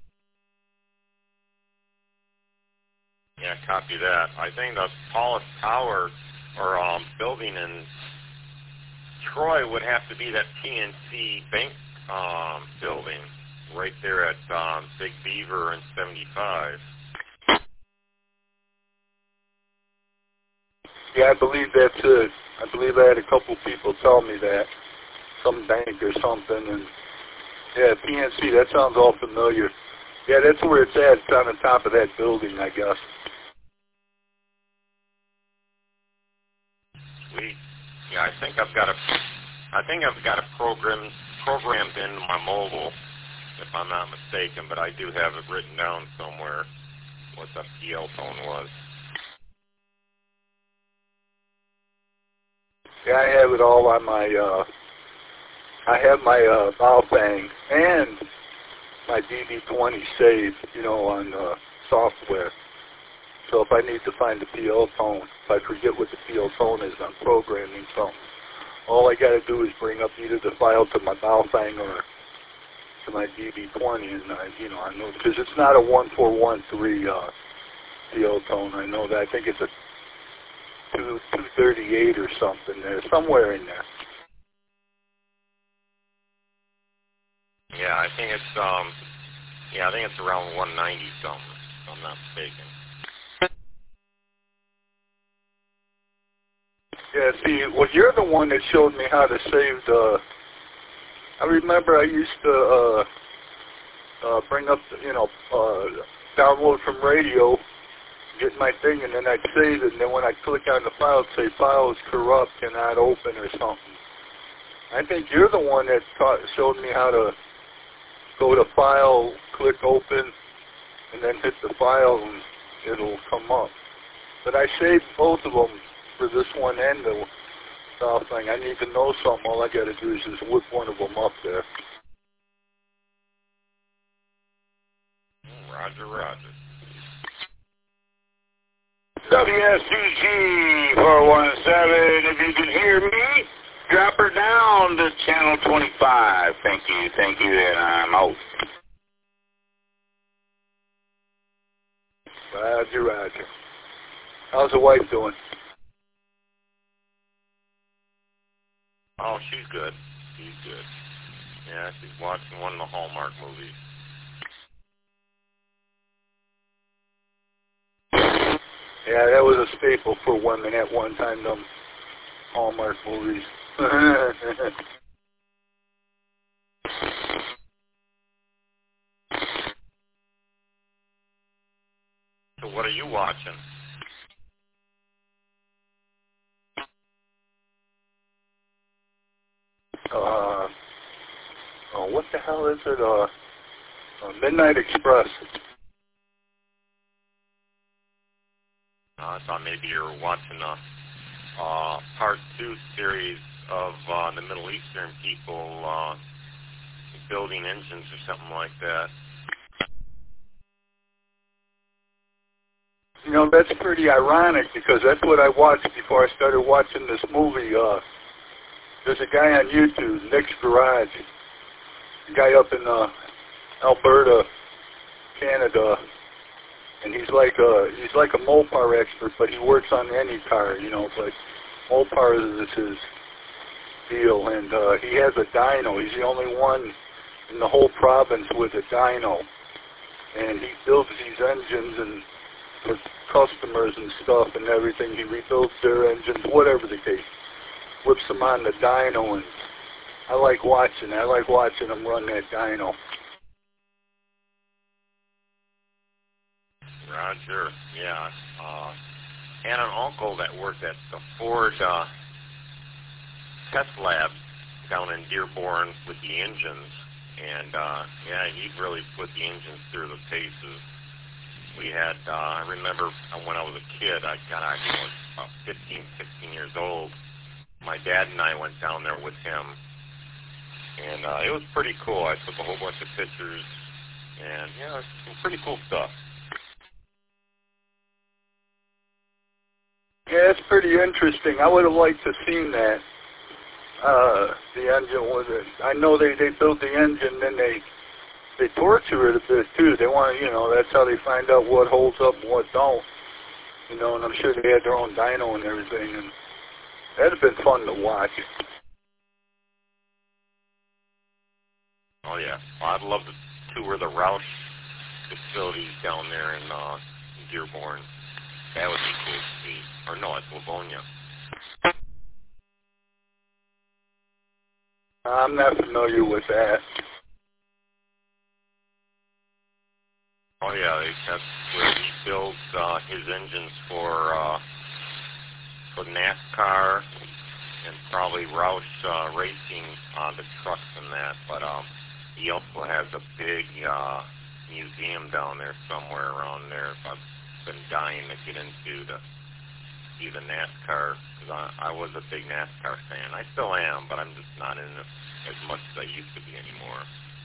Speaker 6: Yeah, copy that. I think the tallest tower or building in Troy would have to be that PNC Bank building right there at Big Beaver and 75.
Speaker 1: Yeah, I believe that's it. I believe I had a couple people tell me that. Some bank or something. And yeah, PNC, that sounds all familiar. Yeah, that's where it's at. It's on the top of that building, I guess.
Speaker 6: Sweet. Yeah, I think I've got a programmed into my mobile, if I'm not mistaken, but I do have it written down somewhere what the PL phone was.
Speaker 1: Yeah, I have it all on my, I have my Baofeng and my DD20 saved, on software. So if I need to find the PL tone, if I forget what the PL tone is, I'm programming something. All I got to do is bring up either the file to my Baofeng or to my DD20, and I know, because it's not a 1413 PL tone. I know that. I think it's a 238 or something there, somewhere in there.
Speaker 6: Yeah, I think it's around 190 something, if I'm not mistaken.
Speaker 1: Yeah, see, well, you're the one that showed me how to save the. I remember I used to bring up, download from radio, get my thing, and then I'd save it, and then when I click on the file, it'd say file is corrupt, cannot open, or something. I think you're the one that showed me how to go to file, click open, and then hit the file, and it'll come up. But I saved both of them for this one and the South thing. I need to know something. All I got to do is just whip one of them up there.
Speaker 6: Roger, roger.
Speaker 2: WSBG 417, if you can hear me, drop her down to channel 25. Thank you, and I'm out.
Speaker 1: Roger, roger. How's the wife doing?
Speaker 6: Oh, she's good. She's good. Yeah, she's watching one of the Hallmark movies.
Speaker 1: Yeah, that was a staple for women at one time, them Hallmark movies.
Speaker 6: So what are you watching?
Speaker 1: What the hell is it? Midnight Express.
Speaker 6: I thought maybe you were watching a part 2 series of the Middle Eastern people building engines or something like that.
Speaker 1: That's pretty ironic because that's what I watched before I started watching this movie. There's a guy on YouTube, Nick's Garage, a guy up in Alberta, Canada, and he's like a Mopar expert, but he works on any car, but Mopar is his deal, and he has a dyno. He's the only one in the whole province with a dyno, and he builds these engines and for customers and stuff and everything. He rebuilds their engines, whatever the case. Whips them on the dyno, and I like watching him run that dyno.
Speaker 6: Roger, yeah. Had an uncle that worked at the Ford test lab down in Dearborn with the engines, and yeah, he'd really put the engines through the paces. We had, I remember when I was a kid, I was about 15, 16 years old. My dad and I went down there with him, and it was pretty cool. I took a whole bunch of pictures, and yeah, some pretty cool stuff.
Speaker 1: Yeah, it's pretty interesting. I would have liked to have seen that. The engine was it. I know they built the engine, then they torture it a bit too. They want to, that's how they find out what holds up and what don't. And I'm sure they had their own dyno and everything, and that'd have been fun to watch.
Speaker 6: Oh yeah, I'd love to tour the Roush facilities down there in Dearborn. That would be cool to see. Or no, it's Livonia.
Speaker 1: I'm not familiar with that.
Speaker 6: Oh yeah, that's where he builds his engines for NASCAR and probably Roush racing on the trucks and that. But he also has a big museum down there somewhere around there. I've been dying to get into to see the NASCAR, because I was a big NASCAR fan. I still am, but I'm just not in it as much as I used to be anymore.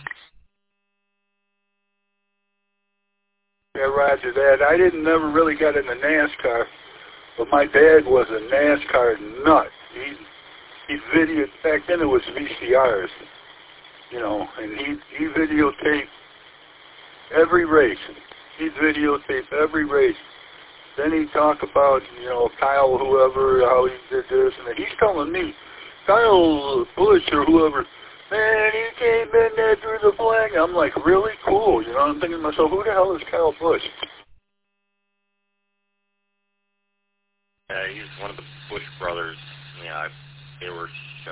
Speaker 1: Yeah, roger that. I never really got into NASCAR, but my dad was a NASCAR nut. He videoed, back then it was VCRs, and he videotaped every race. He'd videotape every race. Then he'd talk about, Kyle whoever, how he did this, and he's telling me, Kyle Busch or whoever, man, he came in there through the flag. I'm like, really cool, I'm thinking to myself, who the hell is Kyle Busch?
Speaker 6: He's one of the Busch brothers. Yeah, they were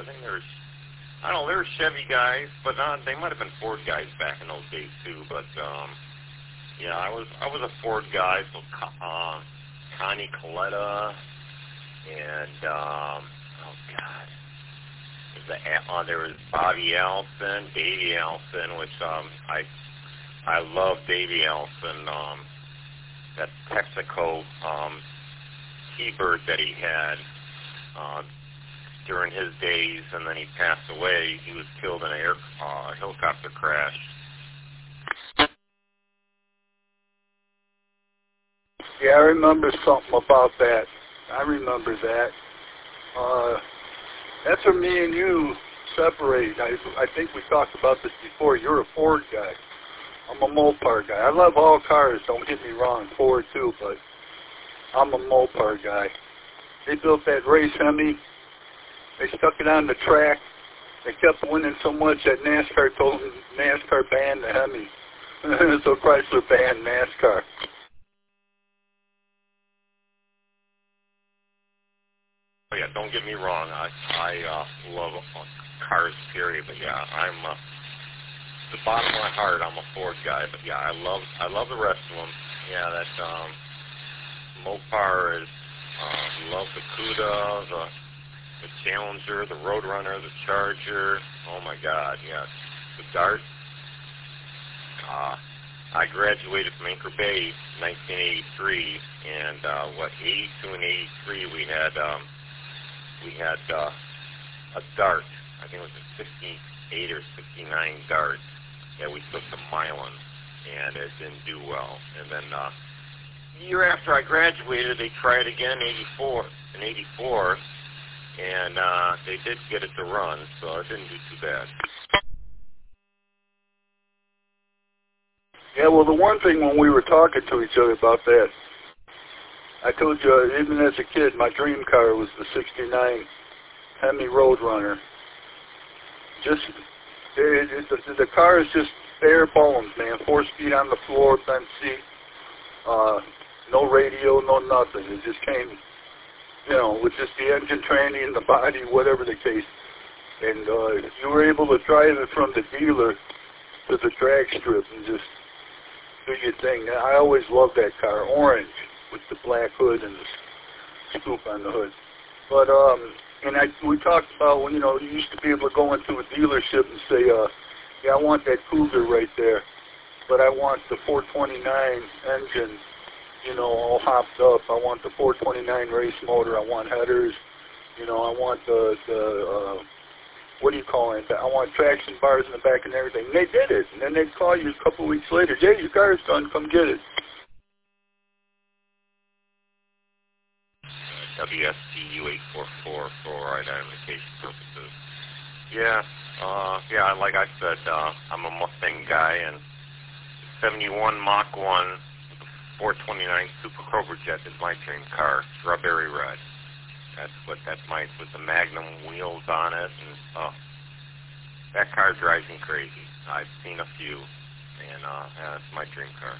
Speaker 6: Chevy guys, but they might have been Ford guys back in those days too. But yeah, I was a Ford guy. So Connie Coletta and oh god, there was Bobby Allison, Davey Allison, which I love Davey Allison. That Texaco T-Bird that he had during his days, and then he passed away. He was killed in a helicopter crash.
Speaker 1: Yeah, I remember something about that. I remember that. That's where me and you separate. I think we talked about this before. You're a Ford guy. I'm a Mopar guy. I love all cars, don't get me wrong, Ford too, but I'm a Mopar guy. They built that race Hemi. They stuck it on the track. They kept winning so much that NASCAR told them NASCAR banned the Hemi. So Chrysler banned NASCAR.
Speaker 6: Oh yeah, don't get me wrong. I love cars, period. But yeah, I'm the bottom of my heart. I'm a Ford guy. But yeah, I love the rest of them. Yeah, that Mopar is. Love the Cuda, the Challenger, the Roadrunner, the Charger. Oh my God, yes, the Dart. I graduated from Anchor Bay in 1983, and 82 and 83 we had a Dart. I think it was a 68 or 69 Dart that we took to Milan, and it didn't do well. And then the year after I graduated, they tried again in 84, and they did get it to run, so it didn't do too bad.
Speaker 1: Yeah, well, the one thing when we were talking to each other about that, I told you, even as a kid, my dream car was the 69 Hemi Roadrunner. Just, the car is just bare bones, man. 4-speed on the floor, bench seat, no radio, no nothing. It just came, with just the engine training, the body, whatever the case. And you were able to drive it from the dealer to the drag strip and just do your thing. I always loved that car, orange, with the black hood and the scoop on the hood. But And we talked about when, you know, you used to be able to go into a dealership and say, yeah, I want that Cougar right there, but I want the 429 engine, you know, all hopped up. I want the 429 race motor. I want headers. You know, I want the what do you call it? I want traction bars in the back and everything. And they did it. And then they'd call you a couple of weeks later, Jay, your car's done. Come get it.
Speaker 6: WSTU844 for identification purposes. Yeah, like I said, I'm a Mustang guy, and 71 Mach 1 429 Super Cobra Jet is my dream car, strawberry red. That's mine with the Magnum wheels on it, and that car drives me crazy. I've seen a few, and that's my dream car.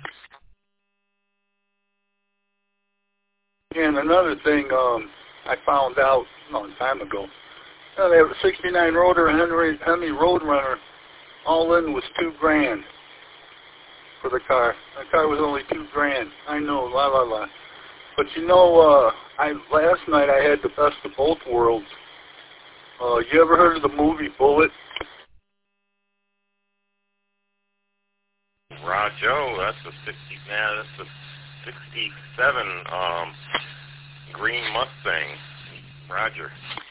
Speaker 1: And another thing I found out a long time ago, they have a 69 Rotor Hemi Roadrunner. All in was $2,000 for the car. The car was only $2,000. I know, la. But you know, last night I had the best of both worlds. You ever heard of the movie Bullet?
Speaker 6: Roger, that's a 67 green Mustang. Roger.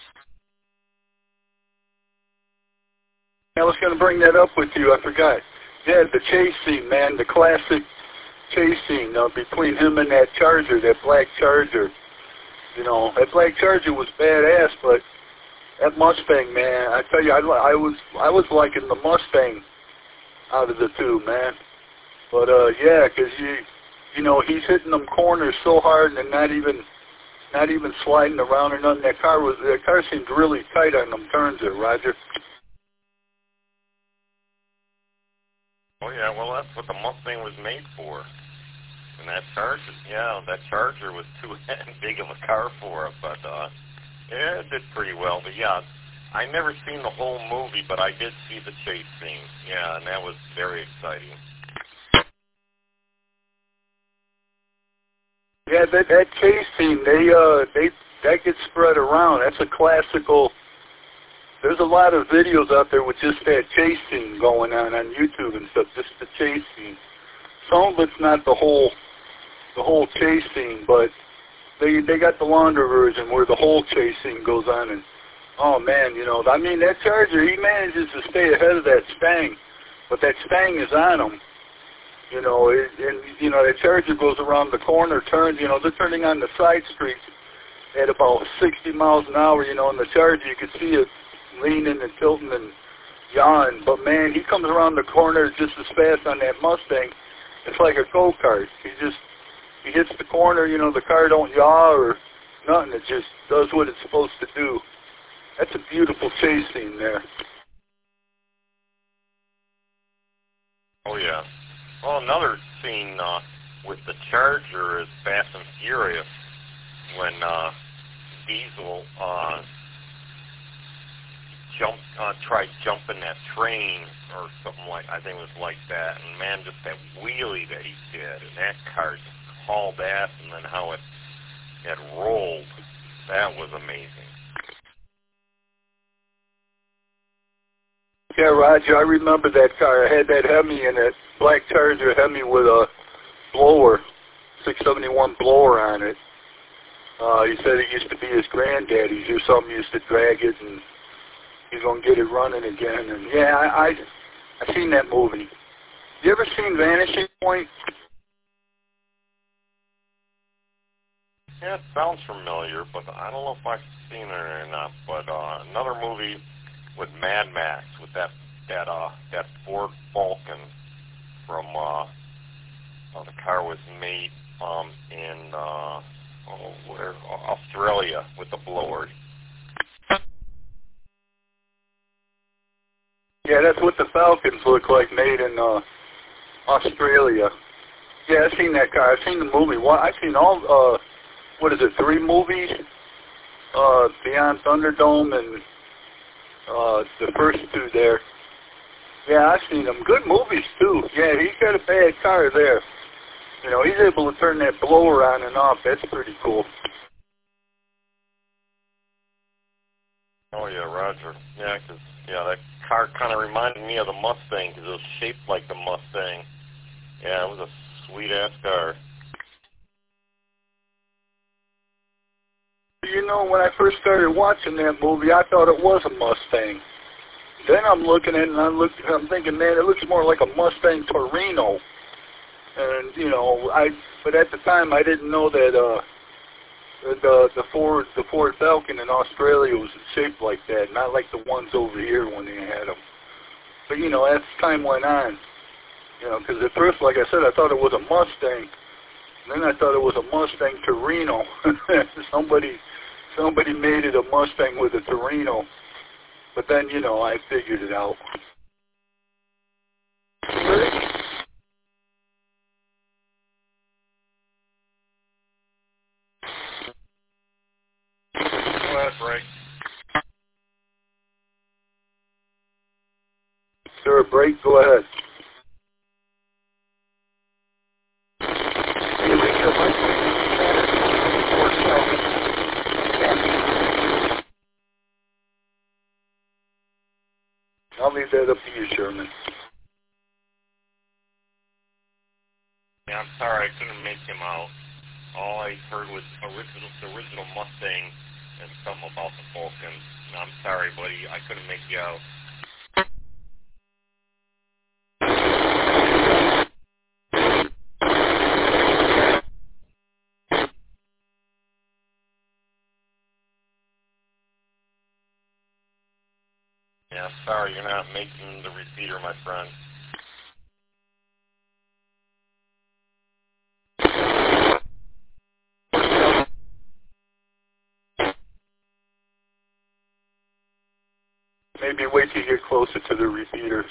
Speaker 1: I was going to bring that up with you. I forgot. Yeah, the chase scene, man, the classic chase scene between him and that Charger, that black Charger. You know, that black Charger was badass, but that Mustang, man, I tell you, I was liking the Mustang out of the two, man. But yeah, because you know, he's hitting them corners so hard and not even sliding around or nothing. That car seemed really tight on them turns there, Roger.
Speaker 6: Oh yeah, well that's what the Mustang was made for. And that Charger was too big of a car for it, but yeah, it did pretty well. But yeah, I never seen the whole movie, but I did see the chase scene. Yeah, and that was very exciting.
Speaker 1: Yeah, that chase scene, that gets spread around. That's a classical. There's a lot of videos out there with just that chase scene going on YouTube and stuff, just the chase scene. Some of it's not the whole chase scene, but they got the longer version where the whole chase scene goes on. And oh man, you know, I mean that Charger, he manages to stay ahead of that Stang, but that Stang is on him. You know, and you know that Charger goes around the corner, turns. You know, they're turning on the side streets at about 60 miles an hour. You know, in the Charger, you can see it leaning and tilting and yawing. But man, he comes around the corner just as fast on that Mustang. It's like a go-kart. He hits the corner. You know, the car don't yaw or nothing. It just does what it's supposed to do. That's a beautiful chase scene there.
Speaker 6: Oh yeah. Well, another scene with the Charger is Fast and Furious when Diesel tried jumping that train or something like, I think it was like that, and man, just that wheelie that he did, and that car just hauled ass, and then how it rolled, that was amazing.
Speaker 1: Yeah, Roger, I remember that car. I had that Hemi in it, black Charger Hemi with a blower, 671 blower on it. He said it used to be his granddaddy's. Or something used to drag it, and he's going to get it running again. And yeah, I've seen that movie. You ever seen Vanishing Point?
Speaker 6: Yeah, it sounds familiar, but I don't know if I've seen it or not. But another movie with Mad Max, with that Ford Falcon from the car was made in Australia with the blower.
Speaker 1: Yeah, that's what the Falcons look like, made in Australia. Yeah, I've seen that car. I've seen the movie. Well, I've seen all, 3 movies? Beyond Thunderdome and the first 2 there. Yeah, I've seen them. Good movies, too. Yeah, he's got a bad car there. You know, he's able to turn that blower on and off. That's pretty cool.
Speaker 6: yeah, Roger. Yeah, 'cause that car kind of reminded me of the Mustang because it was shaped like the Mustang. Yeah, it was a sweet-ass car.
Speaker 1: You know, when I first started watching that movie, I thought it was a Mustang. Then I'm looking at it and I'm thinking, man, it looks more like a Mustang Torino. And you know, but at the time I didn't know that the Ford Falcon in Australia was shaped like that, not like the ones over here when they had them. But you know, as time went on, you know, because at first, like I said, I thought it was a Mustang. And then I thought it was a Mustang Torino. Somebody made it a Mustang with a Torino. But then, you know, I figured it out.
Speaker 6: Go ahead, Ray.
Speaker 1: Sir, a break? Go ahead. I'll leave that up to you, Sherman.
Speaker 6: Yeah, I'm sorry, I couldn't make him out. All I heard was the original Mustang and something about the Falcon. No, I'm sorry, buddy, I couldn't make you out. Yeah, sorry, you're not making the repeater, my friend.
Speaker 1: Maybe wait till you get closer to the repeater.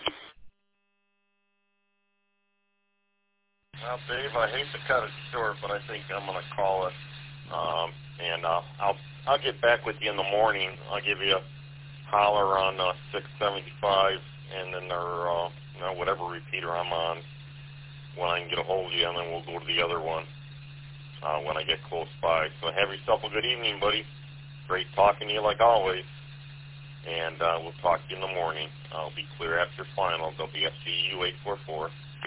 Speaker 6: Well, Dave, I hate to cut it short, but I think I'm going to call it. And I'll get back with you in the morning. I'll give you a holler on 675, and then whatever repeater I'm on when I can get a hold of you, and then we'll go to the other one when I get close by. So have yourself a good evening, buddy. Great talking to you like always. And we'll talk to you in the morning. I'll be clear after final. WFCU 844.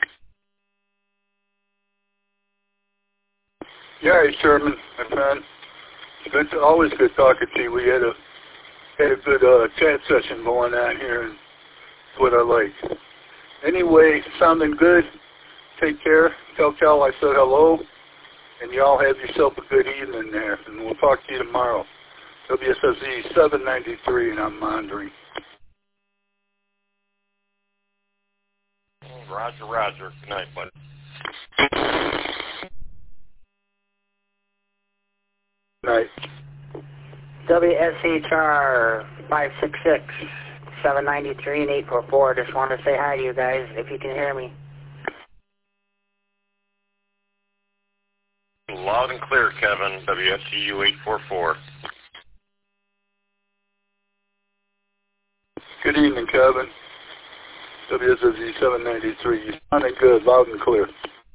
Speaker 1: Yeah, hey, Sherman, my friend. Always good talking to you. We had a good chat session going on here, and that's what I like. Anyway, sounding good. Take care. Tell Cal I said hello, and y'all have yourself a good evening there, and we'll talk to you tomorrow. WSFZ 793, and I'm monitoring.
Speaker 6: Roger, Roger. Good night, bud.
Speaker 1: Night.
Speaker 13: WSHR 566, 793 and 844. Just wanted to say hi to you guys, if you can hear me.
Speaker 6: Loud and clear, Kevin. WSCU 844.
Speaker 1: Good evening, Kevin. WSFZ 793. You sounding good, loud and clear.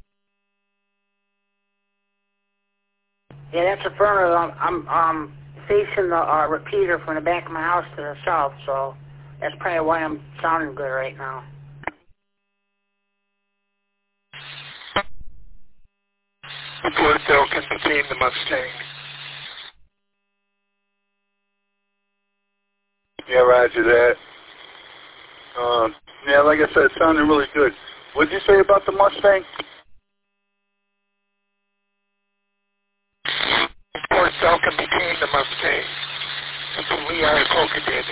Speaker 13: Yeah, that's affirmative. I'm facing the repeater from the back of my house to the south, so that's probably why I'm sounding good right now.
Speaker 12: The Ford Falcon became the Mustang.
Speaker 1: Yeah, roger that. Yeah, like I said, it sounded really good. What did you say about the Mustang?
Speaker 12: Ford Falcon became the Mustang. That's what Lee Iacocca did.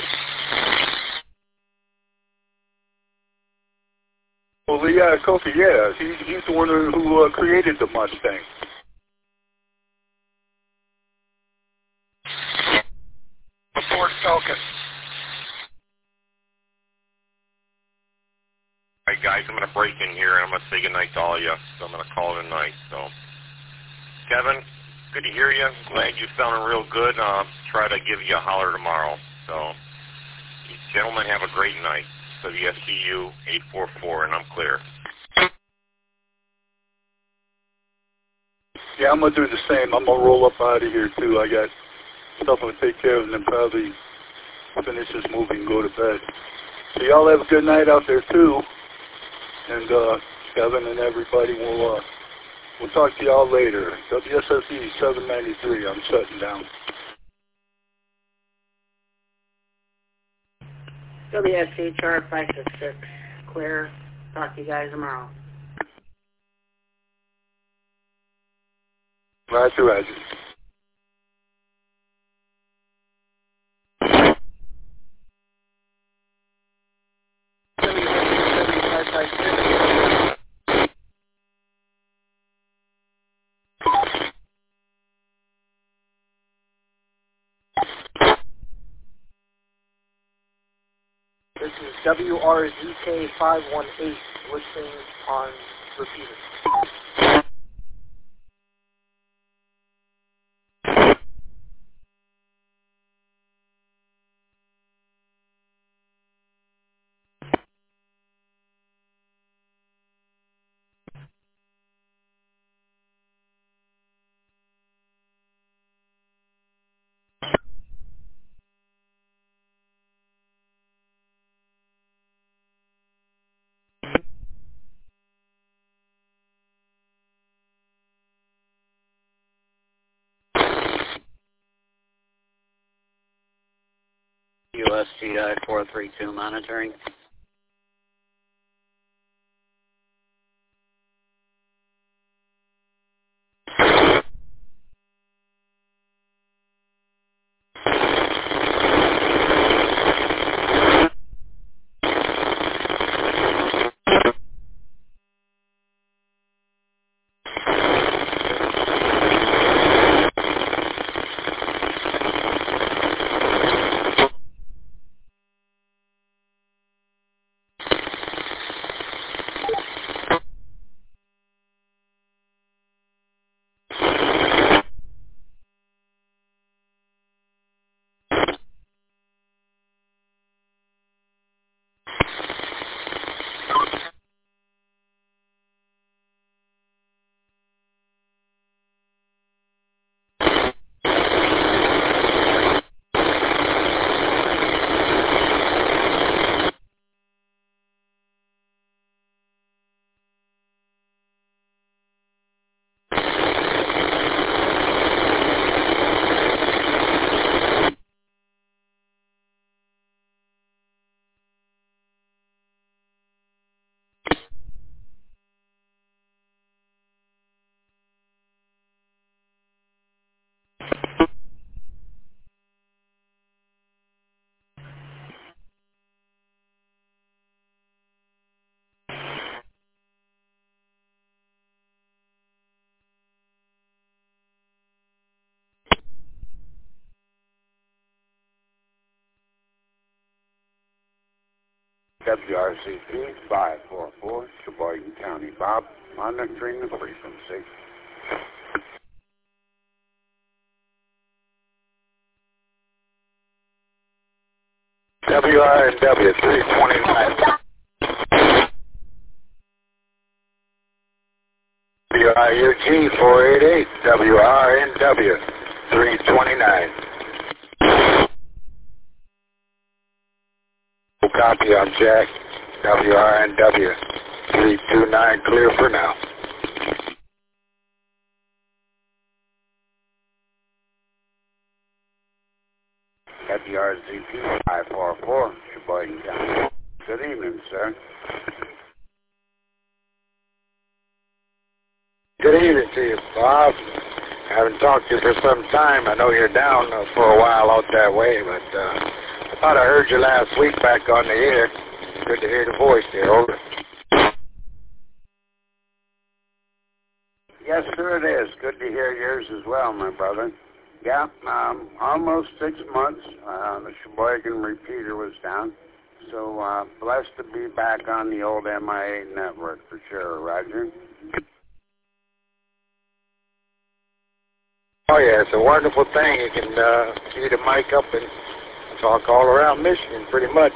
Speaker 1: Well, Lee Iacocca, yeah, he's the one who created the Mustang.
Speaker 12: The Ford Falcon.
Speaker 6: All right, guys, I'm going to break in here, and I'm going to say goodnight to all of you. So I'm going to call it a night. So, Kevin, good to hear you. Glad you sounding real good. Try to give you a holler tomorrow. So, you gentlemen, have a great night. WSCU 844, and I'm clear.
Speaker 1: Yeah, I'm going to do the same. I'm going to roll up out of here, too. I got stuff I'm going to take care of, and then probably finish this movie and go to bed. So y'all have a good night out there too. And Kevin and everybody will we'll talk to y'all later. WSSE 793. I'm shutting down.
Speaker 11: WSCHR 566. Clear. Talk to you guys tomorrow.
Speaker 1: Roger, Roger.
Speaker 13: This is WRZK 518, listening on repeater.
Speaker 5: USTI 432 monitoring.
Speaker 2: WRCP 544, Sheboygan County. Bob, monitoring the frequency.
Speaker 1: WRNW 329. WIUG 488, WRNW 329. Copy on Jack, WRNW 329, clear for now.
Speaker 2: WRZP 544, Sheboygan County. Good evening, sir.
Speaker 8: Good evening to you, Bob. I haven't talked to you for some time. I know you're down for a while out that way, but I thought I heard you last week back on the air. Good to hear the voice there, over.
Speaker 2: Yes, sir, it is. Good to hear yours as well, my brother. Yeah, almost 6 months. The Sheboygan repeater was down. So blessed to be back on the old MIA network for sure, Roger.
Speaker 8: Oh, yeah, it's a wonderful thing. You can see the mic up and talk all around Michigan, pretty much.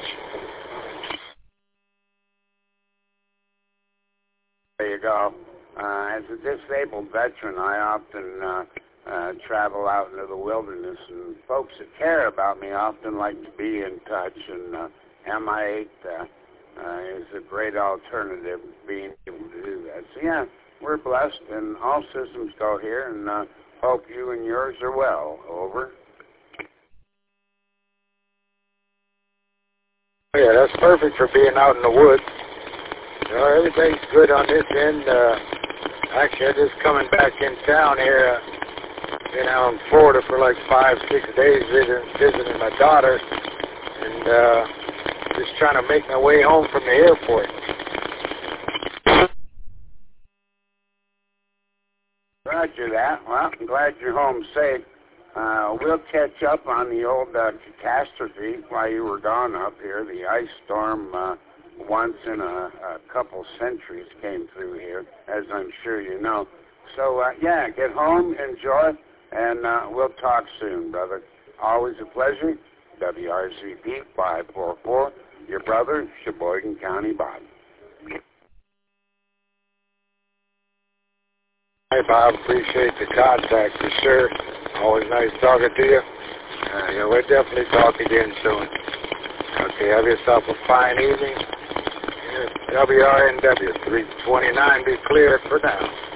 Speaker 2: There you go. As a disabled veteran, I often travel out into the wilderness. And folks that care about me often like to be in touch, and MI8 is a great alternative being able to do that. So, yeah, we're blessed, and all systems go here, and hope you and yours are well. Over.
Speaker 12: Yeah, that's perfect for being out in the woods. You know, everything's good on this end. Actually, I'm just coming back in town here. Been out in Florida for like 5-6 days visiting my daughter, and just trying to make my way home from the airport.
Speaker 2: Roger that. Well, I'm glad you're home safe. We'll catch up on the old catastrophe while you were gone up here. The ice storm once in a couple centuries came through here, as I'm sure you know. So, yeah, get home, enjoy, and we'll talk soon, brother. Always a pleasure. WRZP 544, your brother, Sheboygan County Bob.
Speaker 12: Hey, Bob, appreciate the contact for sure. Always nice talking to you. Yeah, we'll definitely talk again soon. Okay, have yourself a fine evening. WRNW 329, be clear for now.